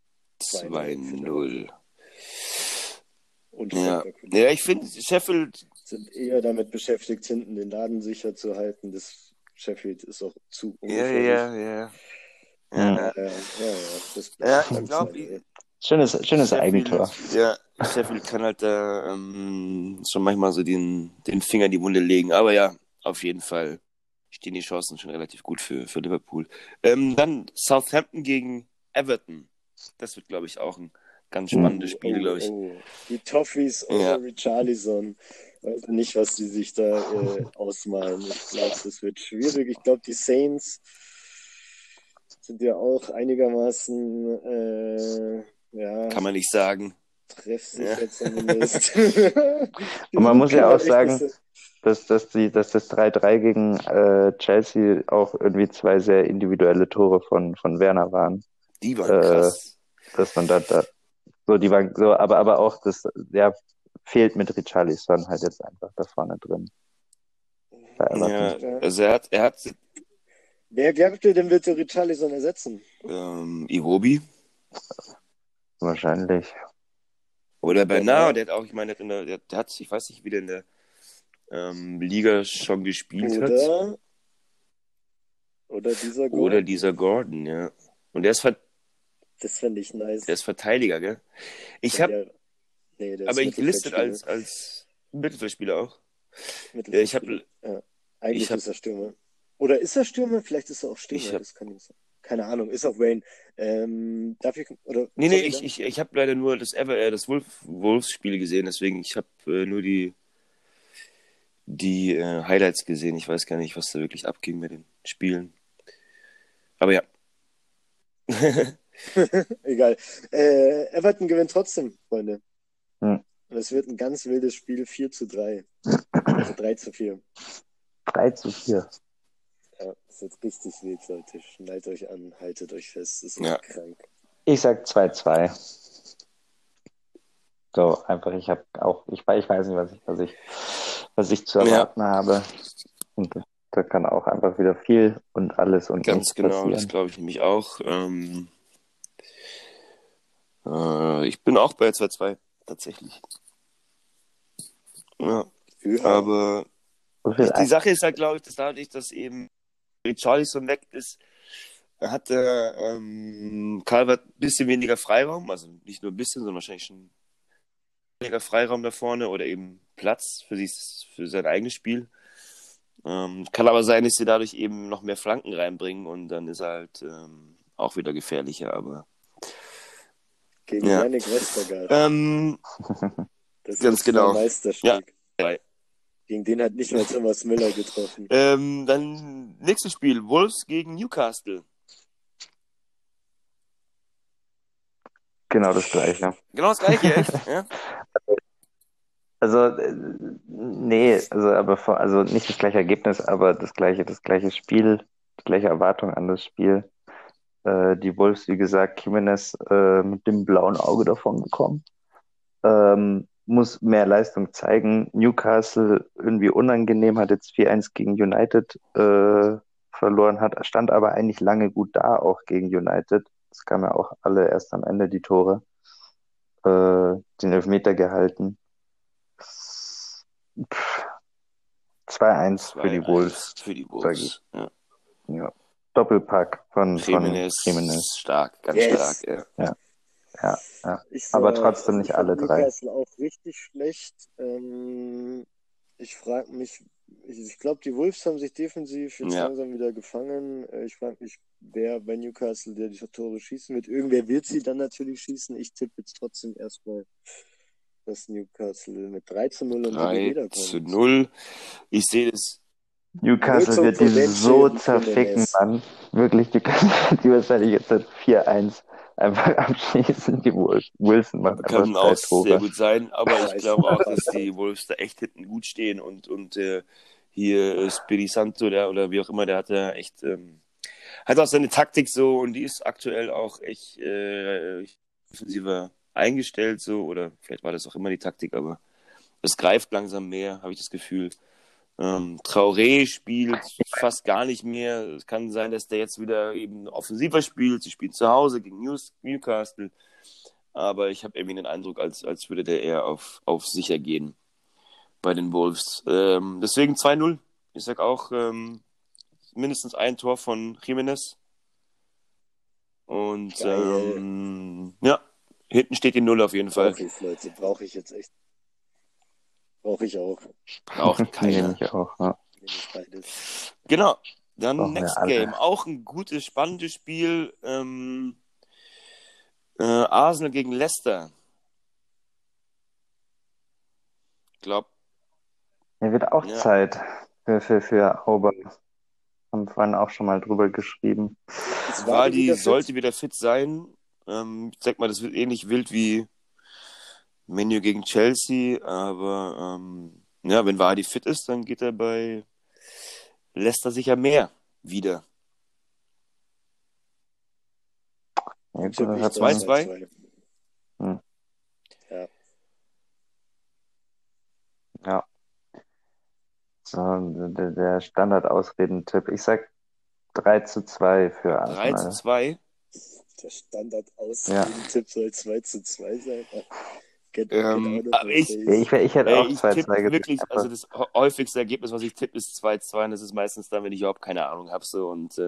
2-0. Unspektakulär. Ja, ich finde, Sheffield Sind eher damit beschäftigt, hinten den Laden sicher zu halten. Das Sheffield ist auch zu ungefährlich. Ja. Das Ja, ich glaube, Schönes Eigentor. Ja, Sheffield kann halt da schon manchmal so den Finger in die Wunde legen. Aber ja, auf jeden Fall stehen die Chancen schon relativ gut für Liverpool. Dann Southampton gegen Everton. Das wird, glaube ich, auch ein ganz spannendes Spiel, glaube ich. Die Toffees oder Richarlison. Weiß nicht, was die sich da ausmalen. Ich glaube, das wird schwierig. Ich glaube, die Saints sind ja auch einigermaßen kann man nicht sagen. Treffsicher zumindest. Und man muss ja auch sagen, dass das 3-3 gegen Chelsea auch irgendwie zwei sehr individuelle Tore von Werner waren. Die waren krass. Dass man da so, die waren so, aber auch das, ja, fehlt mit Richarlison halt jetzt einfach da vorne drin. Ja, also er hat Wer glaubt ihr denn, wird Richarlison ersetzen? Iwobi. Wahrscheinlich. Oder Bernard, der hat auch, ich meine, der hat, ich weiß nicht, wie der in der Liga schon gespielt hat. Oder dieser Gordon. Oder dieser Gordon, ja. Und der ist das fände ich nice. Der ist Verteidiger, gell? Ich habe aber ich gelistet als Mittelfeldspieler auch. Mittelfeldspieler. Eigentlich ist er Stürmer. Oder ist er Stürmer? Vielleicht ist er auch Stürmer. Das kann nicht sein. Keine Ahnung, ist auch Wayne. Darf ich, oder? Nee, ich habe leider nur das Wolves-Spiel gesehen, deswegen ich habe nur die Highlights gesehen. Ich weiß gar nicht, was da wirklich abging mit den Spielen. Aber ja. Egal. Everton gewinnt trotzdem, Freunde. Hm. Und es wird ein ganz wildes Spiel, 4-3. Also 3-4. 3-4. Ja, das wird richtig wild, Leute. Schnallt euch an, haltet euch fest. Das ist krank. Ich sag 2-2. So, einfach, ich weiß nicht, was ich zu erwarten habe. Und da kann auch einfach wieder viel und alles und ganz nichts genau, passieren. Das glaube ich nämlich auch. Ich bin auch bei 2-2, tatsächlich. Ja. Aber die Sache ist halt, glaube ich, dass dadurch, dass eben Richarlison weg ist, hat Calvert ein bisschen weniger Freiraum, also nicht nur ein bisschen, sondern wahrscheinlich schon weniger Freiraum da vorne oder eben Platz für sein eigenes Spiel. Kann aber sein, dass sie dadurch eben noch mehr Flanken reinbringen und dann ist er halt auch wieder gefährlicher, aber gegen Yannick Westergaard. Das ganz ist genau. ein Meisterstück. Ja. Gegen den hat nicht mal Thomas Müller getroffen. Dann nächstes Spiel, Wolves gegen Newcastle. Genau das Gleiche. Genau das Gleiche, echt? Ja? Also, nee, also nicht das gleiche Ergebnis, aber das gleiche Spiel, die gleiche Erwartung an das Spiel. Die Wolves, wie gesagt, Jimenez mit dem blauen Auge davon gekommen. Muss mehr Leistung zeigen. Newcastle irgendwie unangenehm, hat jetzt 4-1 gegen United verloren, stand aber eigentlich lange gut da, auch gegen United. Das kam ja auch alle erst am Ende, die Tore. Den Elfmeter gehalten. 2-1 für die Wolves. Für die Wolves, ja. Doppelpack von Jimenez. Stark, ganz stark. Ja. Aber trotzdem nicht alle drei. Newcastle auch richtig schlecht. Ich frage mich, ich glaube, die Wolves haben sich defensiv jetzt langsam wieder gefangen. Ich frage mich, wer bei Newcastle, der die Tore schießen wird. Irgendwer wird sie dann natürlich schießen. Ich tippe jetzt trotzdem erstmal, dass Newcastle mit 3-0 und wieder kommt. 3-0. Ich sehe das. Newcastle wird die so zerficken, Mann. Wirklich, die wahrscheinlich jetzt 4-1 einfach abschließen. Die Wilson macht einfach können auch Tore. Sehr gut sein, aber ich glaube auch, dass die Wolves da echt hinten gut stehen und hier Spiri Santo oder wie auch immer, der hat ja echt hat auch seine Taktik so und die ist aktuell auch echt offensiver eingestellt so oder vielleicht war das auch immer die Taktik, aber es greift langsam mehr, habe ich das Gefühl. Traoré spielt fast gar nicht mehr. Es kann sein, dass der jetzt wieder eben offensiver spielt. Sie spielen zu Hause gegen Newcastle. Aber ich habe irgendwie den Eindruck, als würde der eher auf sicher gehen bei den Wolves. Deswegen 2-0. Ich sag auch mindestens ein Tor von Jimenez. Und hinten steht die 0 auf jeden Fall. Brauche ich jetzt echt. Brauche ich auch. Braucht keiner. Ich auch, ja. Genau. Dann Brauchen Next Game. Auch ein gutes, spannendes Spiel. Arsenal gegen Leicester. Ich glaube. Mir wird auch Zeit für Auber. Haben vorhin auch schon mal drüber geschrieben. Vardy sollte wieder fit sein. Ich sag mal, das wird ähnlich wild wie Menu gegen Chelsea, aber wenn Vardy fit ist, dann geht er bei Leicester sicher mehr wieder. 2-2. Ja. So, der Standard-Ausredentipp. Ich sag 3-2 für Arsenal. 3-2? Der Standard-Ausredentipp soll 2-2 sein. Ich hätte auch 2-2 wirklich, also das häufigste Ergebnis, was ich tippe, ist 2-2 und das ist meistens dann, wenn ich überhaupt keine Ahnung habe so und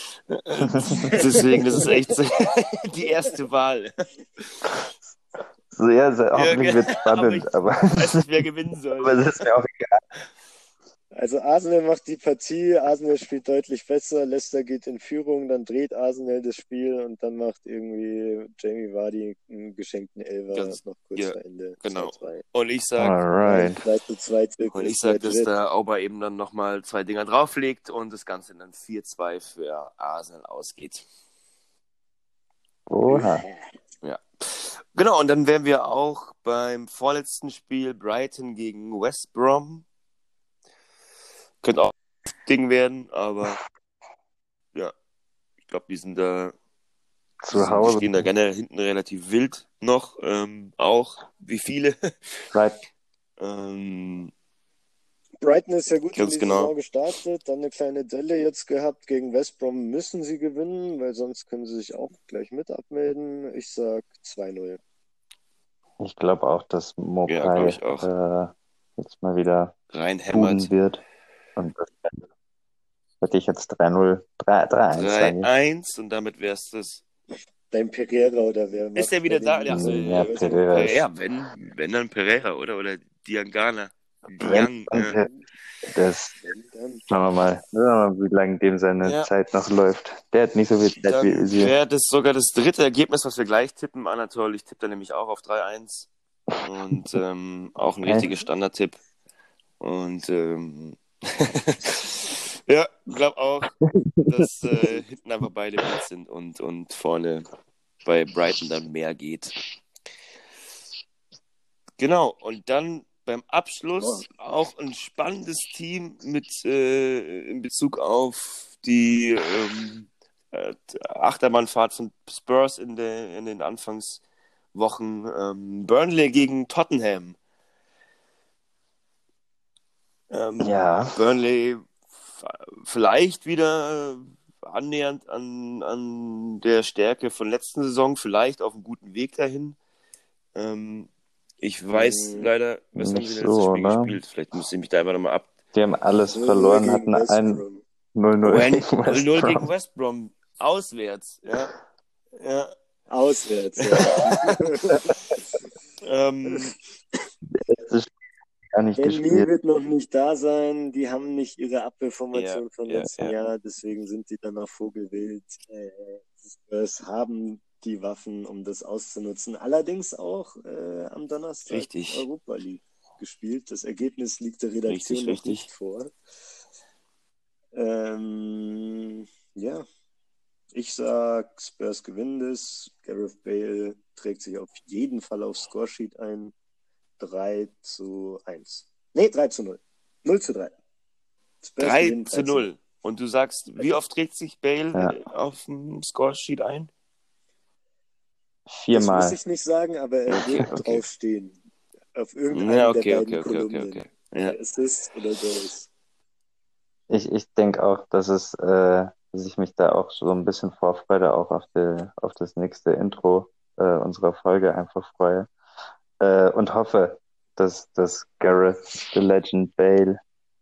deswegen, das ist echt die erste Wahl. sehr, sehr hoffentlich wird aber spannend, aber ich weiß nicht, wer gewinnen soll. aber es ist mir auch egal. Also Arsenal macht die Partie, Arsenal spielt deutlich besser, Leicester geht in Führung, dann dreht Arsenal das Spiel und dann macht irgendwie Jamie Vardy einen geschenkten Elfer Ganz- noch kurz ja, vor Ende. genau. 2-3. Und ich sag, Alright. 2-2 und ich sag, dass der Auber eben dann nochmal 2 Dinger drauflegt und das Ganze dann 4-2 für Arsenal ausgeht. Oha. Ja. Genau, und dann wären wir auch beim vorletzten Spiel Brighton gegen West Brom. Könnte auch ein Ding werden, aber ja, ich glaube, die sind da, Zu die Hause. stehen da gerne hinten relativ wild noch, auch wie viele. Right. Brighton ist ja gut in Ganz die genau. Saison gestartet, dann eine kleine Delle jetzt gehabt. Gegen West Brom müssen sie gewinnen, weil sonst können sie sich auch gleich mit abmelden. Ich sag 2-0. Ich glaube auch, dass Ja, Mokai glaub ich auch. jetzt mal wieder Reinhämmert. buden wird. Und das hätte ich jetzt 3-0, 3-1 sagen. 3-1 und damit wär's das. Dein Pereira oder wer Ist der macht wieder bei da? den- Achso, Ja, Pereira ist- ja, wenn dann Pereira, oder Diangana. Wenn, Ja. das Dann- schauen wir mal, wie lange dem seine Ja. Zeit noch läuft. Der hat nicht so viel Zeit wie Dann sie. wäre das sogar das dritte Ergebnis, was wir gleich tippen, Anatol. Ich tippe da nämlich auch auf 3-1. Und auch ein richtiger Standardtipp. Und ja, glaube auch, dass hinten einfach beide mit sind und vorne bei Brighton dann mehr geht. Genau, und dann beim Abschluss auch ein spannendes Team mit in Bezug auf die Achterbahnfahrt von Spurs in den Anfangswochen. Burnley gegen Tottenham. Ja. Burnley vielleicht wieder annähernd an der Stärke von letzten Saison, vielleicht auf einem guten Weg dahin. Ich weiß leider, was haben Nicht sie denn letztes so, Spiel oder? gespielt? Vielleicht müsste ich mich da einfach nochmal ab. Die haben alles 0-0 verloren, gegen hatten West ein Brom. 0-0 0-0 gegen West Brom. gegen West Brom. Auswärts, ja. Ja. Auswärts, ja. Das ist gar nicht Benny gespielt. wird noch nicht da sein. Die haben nicht ihre Abwehrformation Ja, vom ja, letzten ja. Jahr, deswegen sind die dann nach Vogelwild. Es haben die Waffen, um das auszunutzen. Allerdings auch am Donnerstag Richtig. Europa League gespielt. Das Ergebnis liegt der Redaktion noch Richtig. nicht vor. Ja, ich sag, Spurs gewinnen das. Gareth Bale trägt sich auf jeden Fall aufs Scoresheet ein. 3-1. Nee, 3-0. 0-3. Spurs 3 gewinnen zu 0. Und du sagst, wie oft trägt sich Bale Ja. auf dem Scoresheet ein? Das muss Viermal. ich nicht sagen, aber er Okay, wird okay. draufstehen. Auf irgendeinem Ja, der okay, beiden okay. Kolumnen. Ja. Assist oder Goals. Ich denke auch, dass ich mich da auch so ein bisschen vorfreude, auch auf das nächste Intro unserer Folge einfach freue. Und hoffe, dass Gareth, the Legend Bale,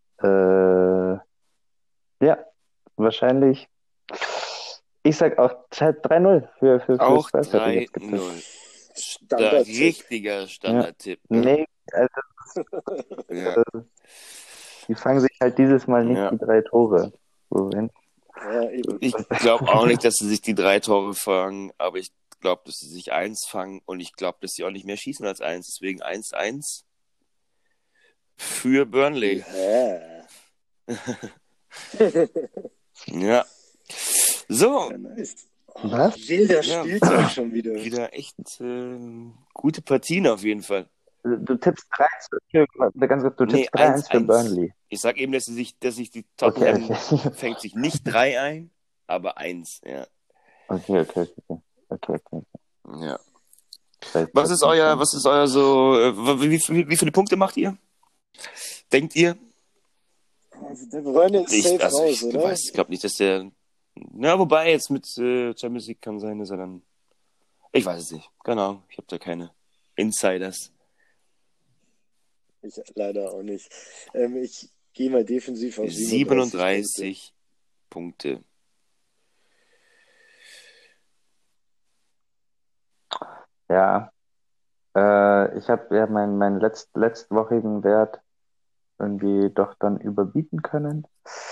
ja, wahrscheinlich, ich sag auch 3-0 für Auch Spurs hätte ich jetzt getippt. 3-0. Standardtipp. Richtiger Standardtipp. Nee, also Ja. die fangen sich halt dieses Mal nicht Ja. die 3 Tore. Wohin? Ja, eben. Ich glaube auch nicht, dass sie sich die 3 Tore fangen, aber ich glaube, dass sie sich 1 fangen und ich glaube, dass sie auch nicht mehr schießen als 1. Deswegen 1-1 für Burnley. Ja. Ja. So, Ja, nice. Was? Wilder Ja. Spieltag schon wieder. wieder echt gute Partien auf jeden Fall. Du tippst 3 ganz kurz, du Nee, tippst 3-1 für 1-1. Burnley. Ich sag eben, dass sich die Tottenham Okay. fängt sich nicht 3 ein, aber 1. Ja. Okay. Ja. Vielleicht Was ist euer so, wie viele Punkte macht ihr? Denkt ihr? Also der Bruyne ist safe raus, Ich oder? weiß, ich glaube nicht, dass der, na, wobei jetzt mit Champions League kann sein, dass er dann, ich weiß es nicht, keine Ahnung, ich habe da keine Insiders. Ich leider auch nicht. Ich gehe mal defensiv auf 37 Punkte. Ja, Ich habe ja meinen letztwochigen Wert irgendwie doch dann überbieten können.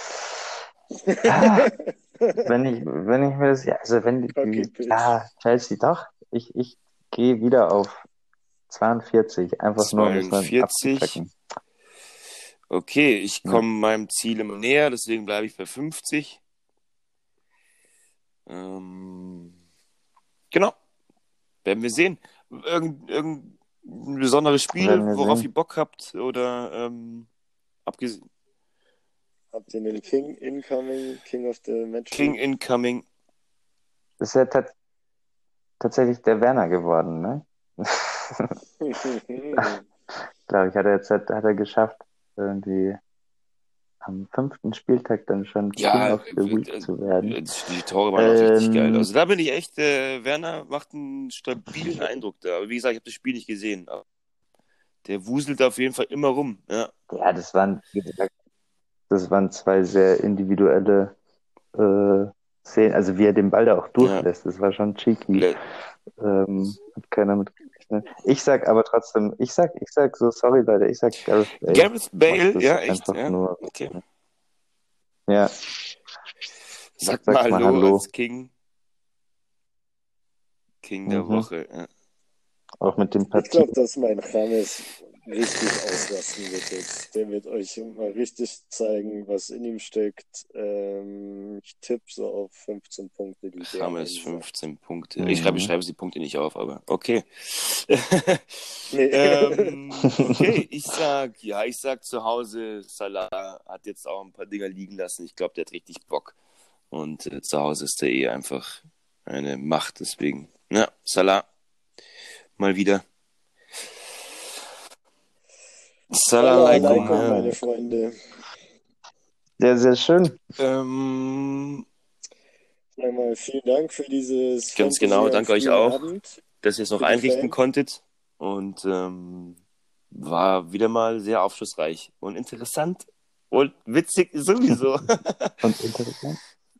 Ah, wenn ich mir das, ja, also Okay, Pitch. ja, Chelsea doch. Ich gehe wieder auf 42, einfach nur um das mal 42. abzuchecken. Okay, ich Ja. komme meinem Ziel immer näher, deswegen bleibe ich bei 50. Genau. Werden wir sehen. Irgendein besonderes Spiel, Werden wir worauf sehen. ihr Bock habt oder abgesehen. Habt ihr den King incoming, King of the Match? King incoming. Das ist ja tatsächlich der Werner geworden, ne? Glaube ich, hat er geschafft, irgendwie am 5. Spieltag dann schon Ja, King of the Week zu werden. die Tore waren auch richtig geil. Also da bin ich echt, Werner macht einen stabilen Eindruck da. Aber wie gesagt, ich habe das Spiel nicht gesehen. Aber der wuselt auf jeden Fall immer rum. Ja, Ja, das waren, wie gesagt, zwei sehr individuelle Szenen. Also wie er den Ball da auch durchlässt, das war schon cheeky. Hat keiner mit gerechnet. Ich sag aber trotzdem, ich sag so, sorry Leute, ich sag Gareth Bale. Gareth Bale, macht das ja, echt. einfach Ja. nur. Okay. Ja, Sag Sag mal mal Hallo Hallo. als King. King der Woche. Ja. Auch mit dem Ich Partie. glaube, dass mein James richtig ausrasten wird jetzt. Der wird euch mal richtig zeigen, was in ihm steckt. Ich tippe so auf 15 Punkte. Die der James einsackt. 15 Punkte. Mhm. Ich schreibe die Punkte nicht auf, aber okay. Nee. Okay, ich sag zu Hause, Salah hat jetzt auch ein paar Dinger liegen lassen. Ich glaube, der hat richtig Bock. Und zu Hause ist er einfach eine Macht, deswegen. Ja, Salah. Mal wieder. Salah Alaikum, alaikum. Ja. meine Freunde. Sehr, sehr schön. Einmal vielen Dank für dieses Ganz Fantasy genau, am danke euch frühen auch, Abend. dass ihr es noch Für die einrichten Fans. konntet. Und war wieder mal sehr aufschlussreich und interessant und witzig sowieso. Und interessant.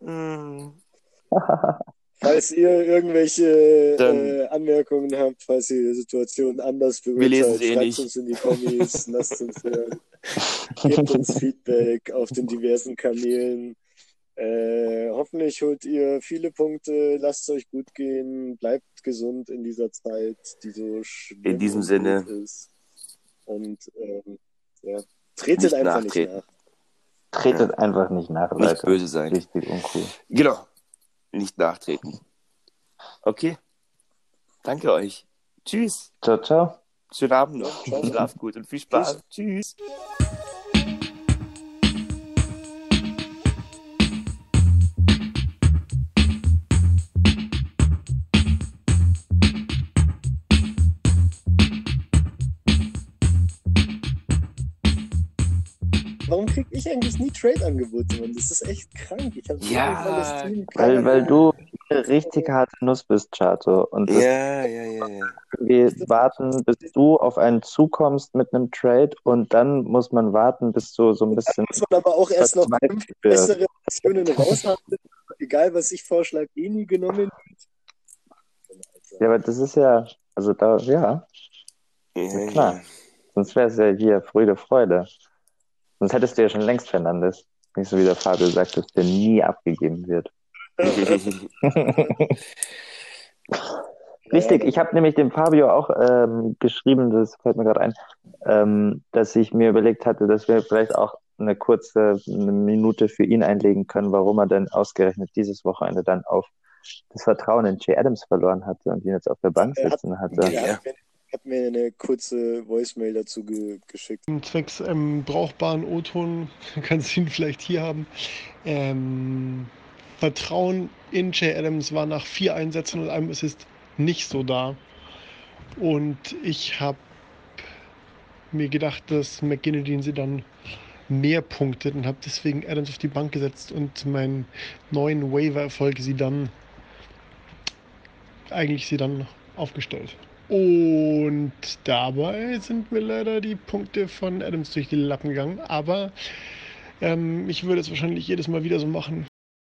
Falls ihr irgendwelche Dann- Anmerkungen habt, falls ihr die Situation anders Wir lesen beurteilt, sie eh schreibt nicht. uns in die Kommis, lasst uns hören. Gebt uns Feedback auf den diversen Kanälen. Hoffentlich holt ihr viele Punkte, lasst es euch gut gehen, bleibt gesund in dieser Zeit, die so schlimm In diesem und Sinne. wild ist. Und tretet Nicht einfach nachtreten. nicht nach. Tretet einfach nicht nach, Nicht Leute. böse sein. Richtig uncool. Genau. Nicht nachtreten. Okay. Danke euch. Tschüss. Ciao, ciao. Schönen Abend noch. Ciao. Schlaf gut und viel Spaß. Tschüss. Warum krieg ich eigentlich nie Trade-Angebote, Mann? Das ist echt krank. Ich habe so Ja, ein volles Team. Weil du eine richtig harte Nuss bist, Chato. Und das Ja. irgendwie warten, bis du auf einen zukommst mit einem Trade und dann muss man warten, bis du so ein bisschen Muss man aber auch erst noch 5 verzweifelt wirst. bessere Optionen raushandeln. Egal, was ich vorschlage, eh nie genommen. Ja, aber das ist ja, also da, ja, Ja, klar. Sonst wäre es ja hier Freude, Freude. Sonst hättest du ja schon längst Fernandes. Nicht so wie der Fabio sagt, dass der nie abgegeben wird. Richtig, ich habe nämlich dem Fabio auch geschrieben, das fällt mir gerade ein, dass ich mir überlegt hatte, dass wir vielleicht auch eine Minute für ihn einlegen können, warum er denn ausgerechnet dieses Wochenende dann auf das Vertrauen in Jay Adams verloren hatte und ihn jetzt auf der Bank sitzen hatte. Ja. Er hat mir eine kurze Voicemail dazu geschickt. Zwecks brauchbaren O-Ton, kannst du ihn vielleicht hier haben. Vertrauen in Jay Adams war nach 4 Einsätzen und einem Assist nicht so da. Und ich habe mir gedacht, dass McGinnity sie dann mehr punktet und habe deswegen Adams auf die Bank gesetzt und meinen neuen Waiver-Erfolg sie dann aufgestellt. Und dabei sind mir leider die Punkte von Adams durch die Lappen gegangen. Aber ich würde es wahrscheinlich jedes Mal wieder so machen.